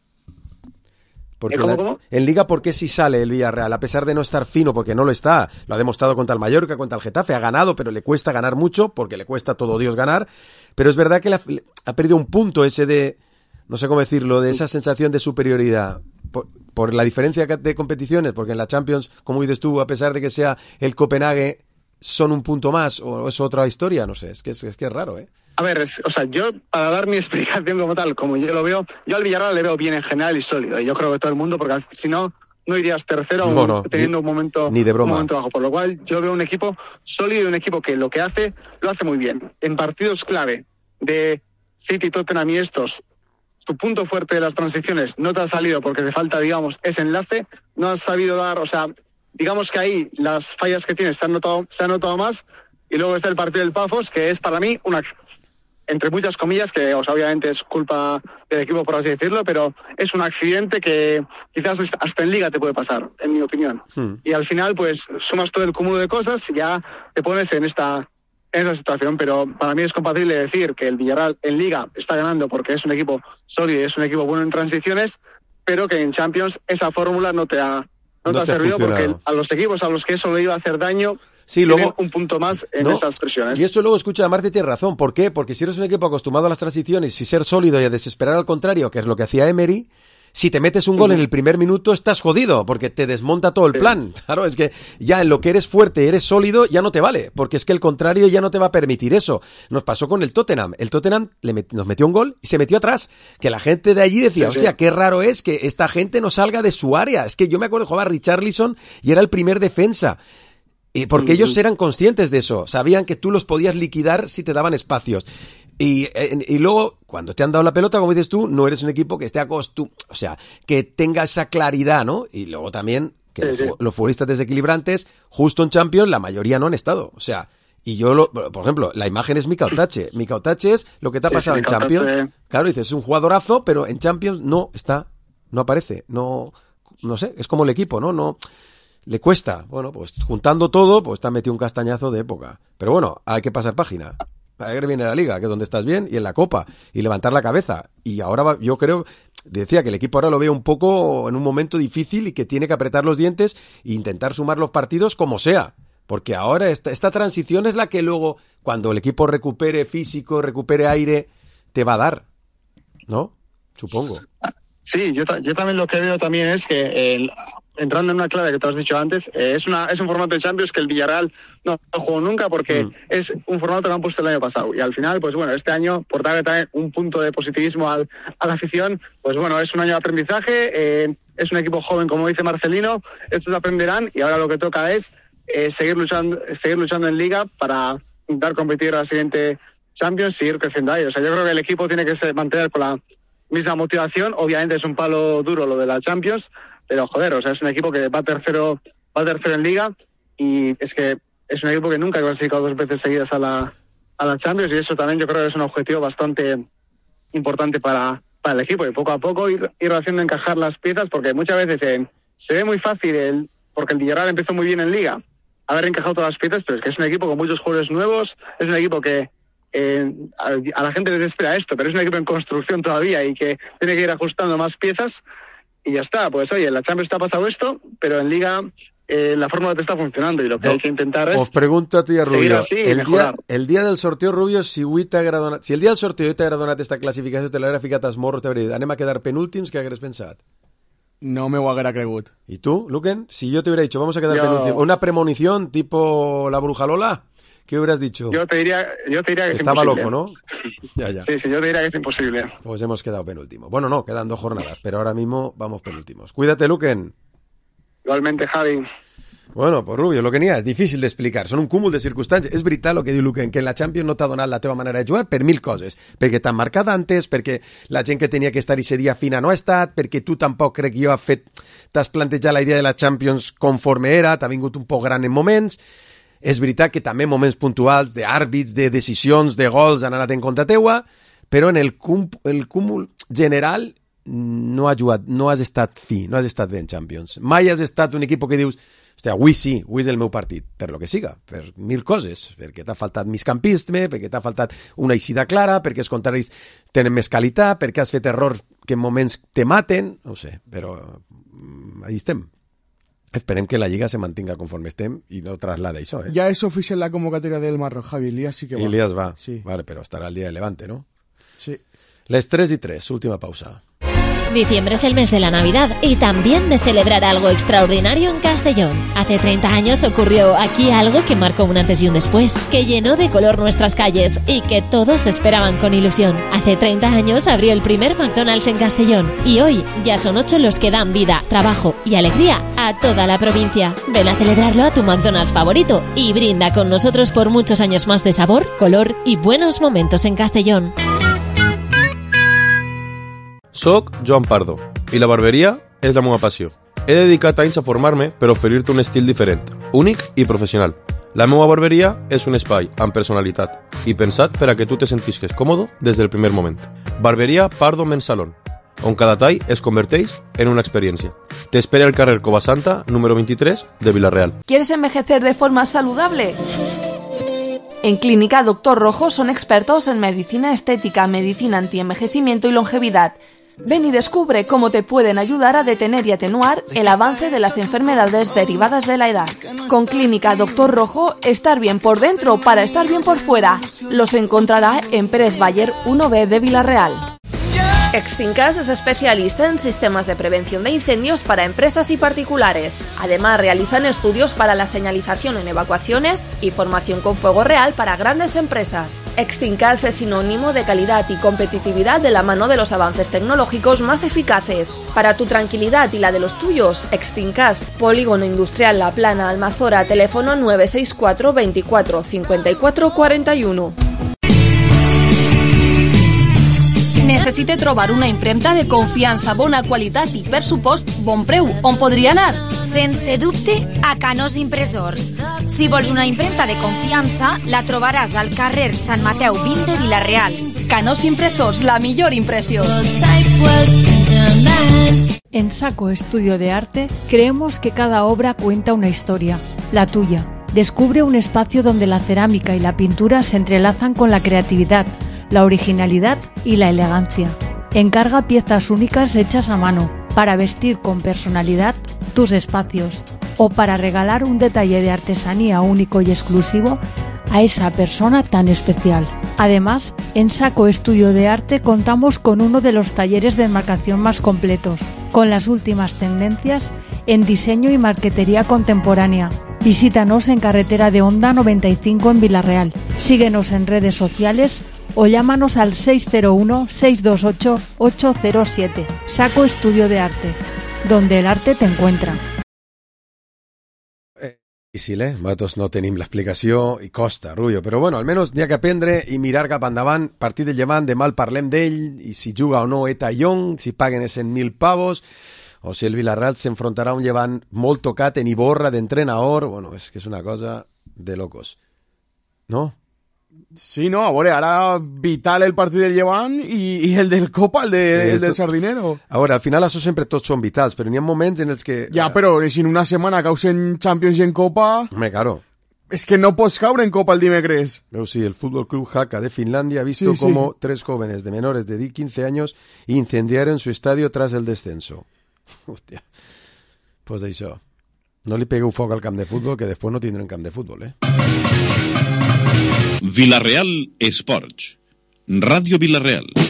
Porque ¿Eh, cómo, la- cómo? En Liga, ¿por qué sí sale el Villarreal? A pesar de no estar fino, porque no lo está. Lo ha demostrado contra el Mallorca, contra el Getafe. Ha ganado, pero le cuesta ganar mucho, porque le cuesta todo Dios ganar. Pero es verdad que le ha, le ha perdido un punto ese de, no sé cómo decirlo, de esa sensación de superioridad. Por, por la diferencia de competiciones, porque en la Champions, como dices tú, a pesar de que sea el Copenhague, son un punto más, o es otra historia, no sé. Es que es, es, que es raro, ¿eh? A ver, es- o sea, yo, para dar mi explicación como tal, como yo lo veo, yo al Villarreal le veo bien en general y sólido. Y yo creo que todo el mundo, porque al- si no, no irías tercero No, aún no, teniendo ni- un momento, ni de broma. un momento bajo. Por lo cual, yo veo un equipo sólido y un equipo que lo que hace, lo hace muy bien. En partidos clave de City, Tottenham y estos, tu punto fuerte de las transiciones no te ha salido porque te falta, digamos, ese enlace, no has sabido dar, o sea, digamos que ahí las fallas que tienes se han notado, se han notado más. Y luego está el partido del Pafos, que es para mí una, entre muchas comillas, que o sea, obviamente es culpa del equipo, por así decirlo, pero es un accidente que quizás hasta en Liga te puede pasar, en mi opinión. Hmm. Y al final, pues, sumas todo el cúmulo de cosas y ya te pones en esta, en esta situación. Pero para mí es compatible decir que el Villarreal en Liga está ganando porque es un equipo sólido y es un equipo bueno en transiciones, pero que en Champions esa fórmula no te ha, no No te ha te ha servido porque funcionado. a los equipos a los que eso le iba a hacer daño, Sí, tienen luego- un punto más en ¿No? esas presiones. Y esto luego escucha a Marte, tiene razón. ¿Por qué? Porque si eres un equipo acostumbrado a las transiciones y ser sólido y a desesperar al contrario, que es lo que hacía Emery, si te metes un gol Ujú. en el primer minuto estás jodido, porque te desmonta todo el plan. Claro, es que ya en lo que eres fuerte, eres sólido, ya no te vale, porque es que el contrario ya no te va a permitir eso. Nos pasó con el Tottenham. El Tottenham le met- nos metió un gol y se metió atrás. Que la gente de allí decía, Sí, sí. hostia, qué raro es que esta gente no salga de su área. Es que yo me acuerdo que jugaba Richarlison y era el primer defensa. Y porque ellos eran conscientes de eso, sabían que tú los podías liquidar si te daban espacios. Y, eh, y luego, cuando te han dado la pelota, como dices tú, no eres un equipo que esté acostumbrado, o sea, que tenga esa claridad, ¿no? Y luego también, que Sí, los, sí. fu- los futbolistas desequilibrantes, justo en Champions, la mayoría no han estado. O sea, y yo, lo, por ejemplo, la imagen es Mika Otache. Mika Otache es lo que te ha Sí, pasado sí, en Mika Champions. Otache. Claro, dices, es un jugadorazo, pero en Champions no está, no aparece, no, no sé, es como el equipo, ¿no? No. Le cuesta. Bueno, pues juntando todo, pues te han metido un castañazo de época. Pero bueno, hay que pasar página. Ayer viene la Liga, que es donde estás bien, y en la Copa, y levantar la cabeza. Y ahora va- yo creo, decía que el equipo ahora lo veo un poco en un momento difícil y que tiene que apretar los dientes e intentar sumar los partidos como sea. Porque ahora esta, esta transición es la que luego, cuando el equipo recupere físico, recupere aire, te va a dar. ¿No? Supongo. Sí, yo, ta- yo también lo que veo también es que, el- entrando en una clave que tú has dicho antes, eh, es una es un formato de Champions que el Villarreal no, no jugó nunca porque Mm. es un formato que han puesto el año pasado. Y al final, pues bueno, este año, por darle también un punto de positivismo al, a la afición, pues bueno, es un año de aprendizaje, eh, es un equipo joven, como dice Marcelino, estos aprenderán y ahora lo que toca es eh, seguir luchando seguir luchando en Liga para intentar competir a la siguiente Champions y seguir creciendo ahí. O sea, yo creo que el equipo tiene que ser- mantener con la misma motivación. Obviamente es un palo duro lo de la Champions, pero joder, o sea, es un equipo que va tercero, va tercero en Liga, y es que es un equipo que nunca ha clasificado dos veces seguidas a la, a la Champions, y eso también yo creo que es un objetivo bastante importante para, para el equipo, y poco a poco ir, ir haciendo encajar las piezas, porque muchas veces eh, se ve muy fácil, el, porque el Villarreal empezó muy bien en Liga, haber encajado todas las piezas, pero es que es un equipo con muchos jugadores nuevos, es un equipo que eh, a, a la gente les espera esto, pero es un equipo en construcción todavía y que tiene que ir ajustando más piezas, y ya está. Pues oye, en la Champions te ha pasado esto, pero en Liga eh, la fórmula te está funcionando, y lo que no, hay que intentar es os pregunto a ti, Rubio, así y el, mejorar. dia, el dia del sorteo, Rubio, si avui t'haguera donat, si el dia del sorteo t'haguera donat esta classificació, te l'haguera ficat als morros, t'hauria dit, anem a quedar penúltims, què hagueres pensat? No me ho haguera cregut. ¿Y tú, Luquen? Si yo te hubiera dicho, vamos a quedar yo... penúltimos, una premonición tipo la bruja Lola, ¿qué hubieras dicho? Yo te diría, yo te diría que es Estaba imposible. loco, ¿no? Ya, ya. Sí, sí, yo te diría que es imposible. Pues hemos quedado penúltimo. Bueno, no, quedan dos jornadas, pero ahora mismo vamos penúltimos. Cuídate, Luquen. Igualmente, Javi. Bueno, pues Rubio, el que n'hi ha és difícil d'explicar, són un cúmul de circumstàncies. És veritat el que diu Luquen, que en la Champions no t'ha donat la teva manera de jugar per mil coses, perquè t'han marcat antes, perquè la gent que tenia que estar ese dia fina no ha estat, perquè tu tampoc crec jo has fet, t'has plantejat la idea de la Champions conforme era, t'ha vingut un poc gran en moments. És veritat que també moments puntuals d'àrbits, de decisions, de gols han anat en contra teua, però en el, cum, el cúmul general no, ha jugat, no has estat fi, no has estat bé en Champions. Mai has estat un equip que dius, hòstia, avui sí, avui és el meu partit, per lo que siga, per mil coses, perquè t'ha faltat migcampisme, perquè t'ha faltat una eixida clara, perquè els contraris tenen més qualitat, perquè has fet errors que en moments te maten, no ho sé, però ahí estem. Esperem que la Lliga se mantinga conforme estem i no traslada això, eh? Ya es oficial la convocatoria del Marroc, Javi. Elías sí que va. Elías va. Sí. Vale, pero estará el día de Levante, ¿no? Sí. Les tres y tres, última pausa. Diciembre es el mes de la Navidad y también de celebrar algo extraordinario en Castellón. Hace treinta años ocurrió aquí algo que marcó un antes y un después, que llenó de color nuestras calles y que todos esperaban con ilusión. Hace treinta años abrió el primer McDonald's en Castellón y hoy ya son ocho los que dan vida, trabajo y alegría a toda la provincia. Ven a celebrarlo a tu McDonald's favorito y brinda con nosotros por muchos años más de sabor, color y buenos momentos en Castellón. Soc Joan Pardo i la barberia és la meva passió. He dedicat anys a formar-me per oferir-te un estil diferent, únic i professional. La meva barberia és un espai amb personalitat i pensat per a que tu te sentisques còmodo des del primer moment. Barberia Pardo Men's Salon, on cada tall es converteix en una experiència. T'espera al carrer Covasanta, número veintitrés, de Villarreal. ¿Quieres envejecer de forma saludable? En Clínica Doctor Rojo son expertos en medicina estética, medicina antienvejecimiento y longevidad. Ven y descubre cómo te pueden ayudar a detener y atenuar el avance de las enfermedades derivadas de la edad. Con Clínica Doctor Rojo, estar bien por dentro para estar bien por fuera. Los encontrará en Pérez Bayer uno B de Villarreal. Exfincas es especialista en sistemas de prevención de incendios para empresas y particulares. Además, realizan estudios para la señalización en evacuaciones y formación con fuego real para grandes empresas. Exfincas es sinónimo de calidad y competitividad de la mano de los avances tecnológicos más eficaces. Para tu tranquilidad y la de los tuyos, Exfincas, Polígono Industrial La Plana, Almazora, teléfono nueve seis cuatro veinticuatro cincuenta y cuatro cuarenta y uno. Necessite trobar una impremta de confiança, bona qualitat i, per supost, bon preu. On podria anar? Sense dubte, a Canós Impressors. Si vols una impremta de confiança, la trobaràs al carrer Sant Mateu vint de Vilareal. Canós Impressors, la millor impressió. En Saco Estudio de Arte creemos que cada obra cuenta una historia, la tuya. Descubre un espacio donde la cerámica y la pintura se entrelazan con la creatividad, la originalidad y la elegancia. Encarga piezas únicas hechas a mano para vestir con personalidad tus espacios o para regalar un detalle de artesanía único y exclusivo a esa persona tan especial. Además, en Saco Estudio de Arte contamos con uno de los talleres de enmarcación más completos, con las últimas tendencias en diseño y marquetería contemporánea. Visítanos en Carretera de Honda noventa y cinco en Villarreal. Síguenos en redes sociales o llámanos al seis cero uno, seis dos ocho, ocho cero siete. Saco Estudio de Arte, donde el arte te encuentra. Difícil, eh? Nosaltres no tenim l'explicació i costa, Rullo. Però bueno, almenys n'hi ha que aprendre i mirar cap endavant. Partit del Llevant, demà el parlem d'ell, i si juga o no Eta Young, si paguen els cent mil pavos, o si el Villarreal s'enfrontarà a un Llevant molt tocat en Iborra d'entrenador. Bueno, és que és una cosa de locos. No? Sí, no, a veure, ara vital el partit del Llevant i, i el del Copa, el, de, sí, el del Sardinero. A veure, al final això sempre tots són vitals, però n'hi ha moments en els que... Ja, però si en una setmana caus en Champions i en Copa... Home, claro. Es que no pots caure en Copa el dimecres. Veu, sí, el Fútbol Club Haka de Finlandia ha visto sí, como sí. tres jóvenes de menores de quince años incendiaron su estadio tras el descenso. Hòstia. Pues això. No li pegueu foc al camp de futbol, que després no tindrem camp de futbol, eh? Villarreal Esports. Ràdio Villarreal.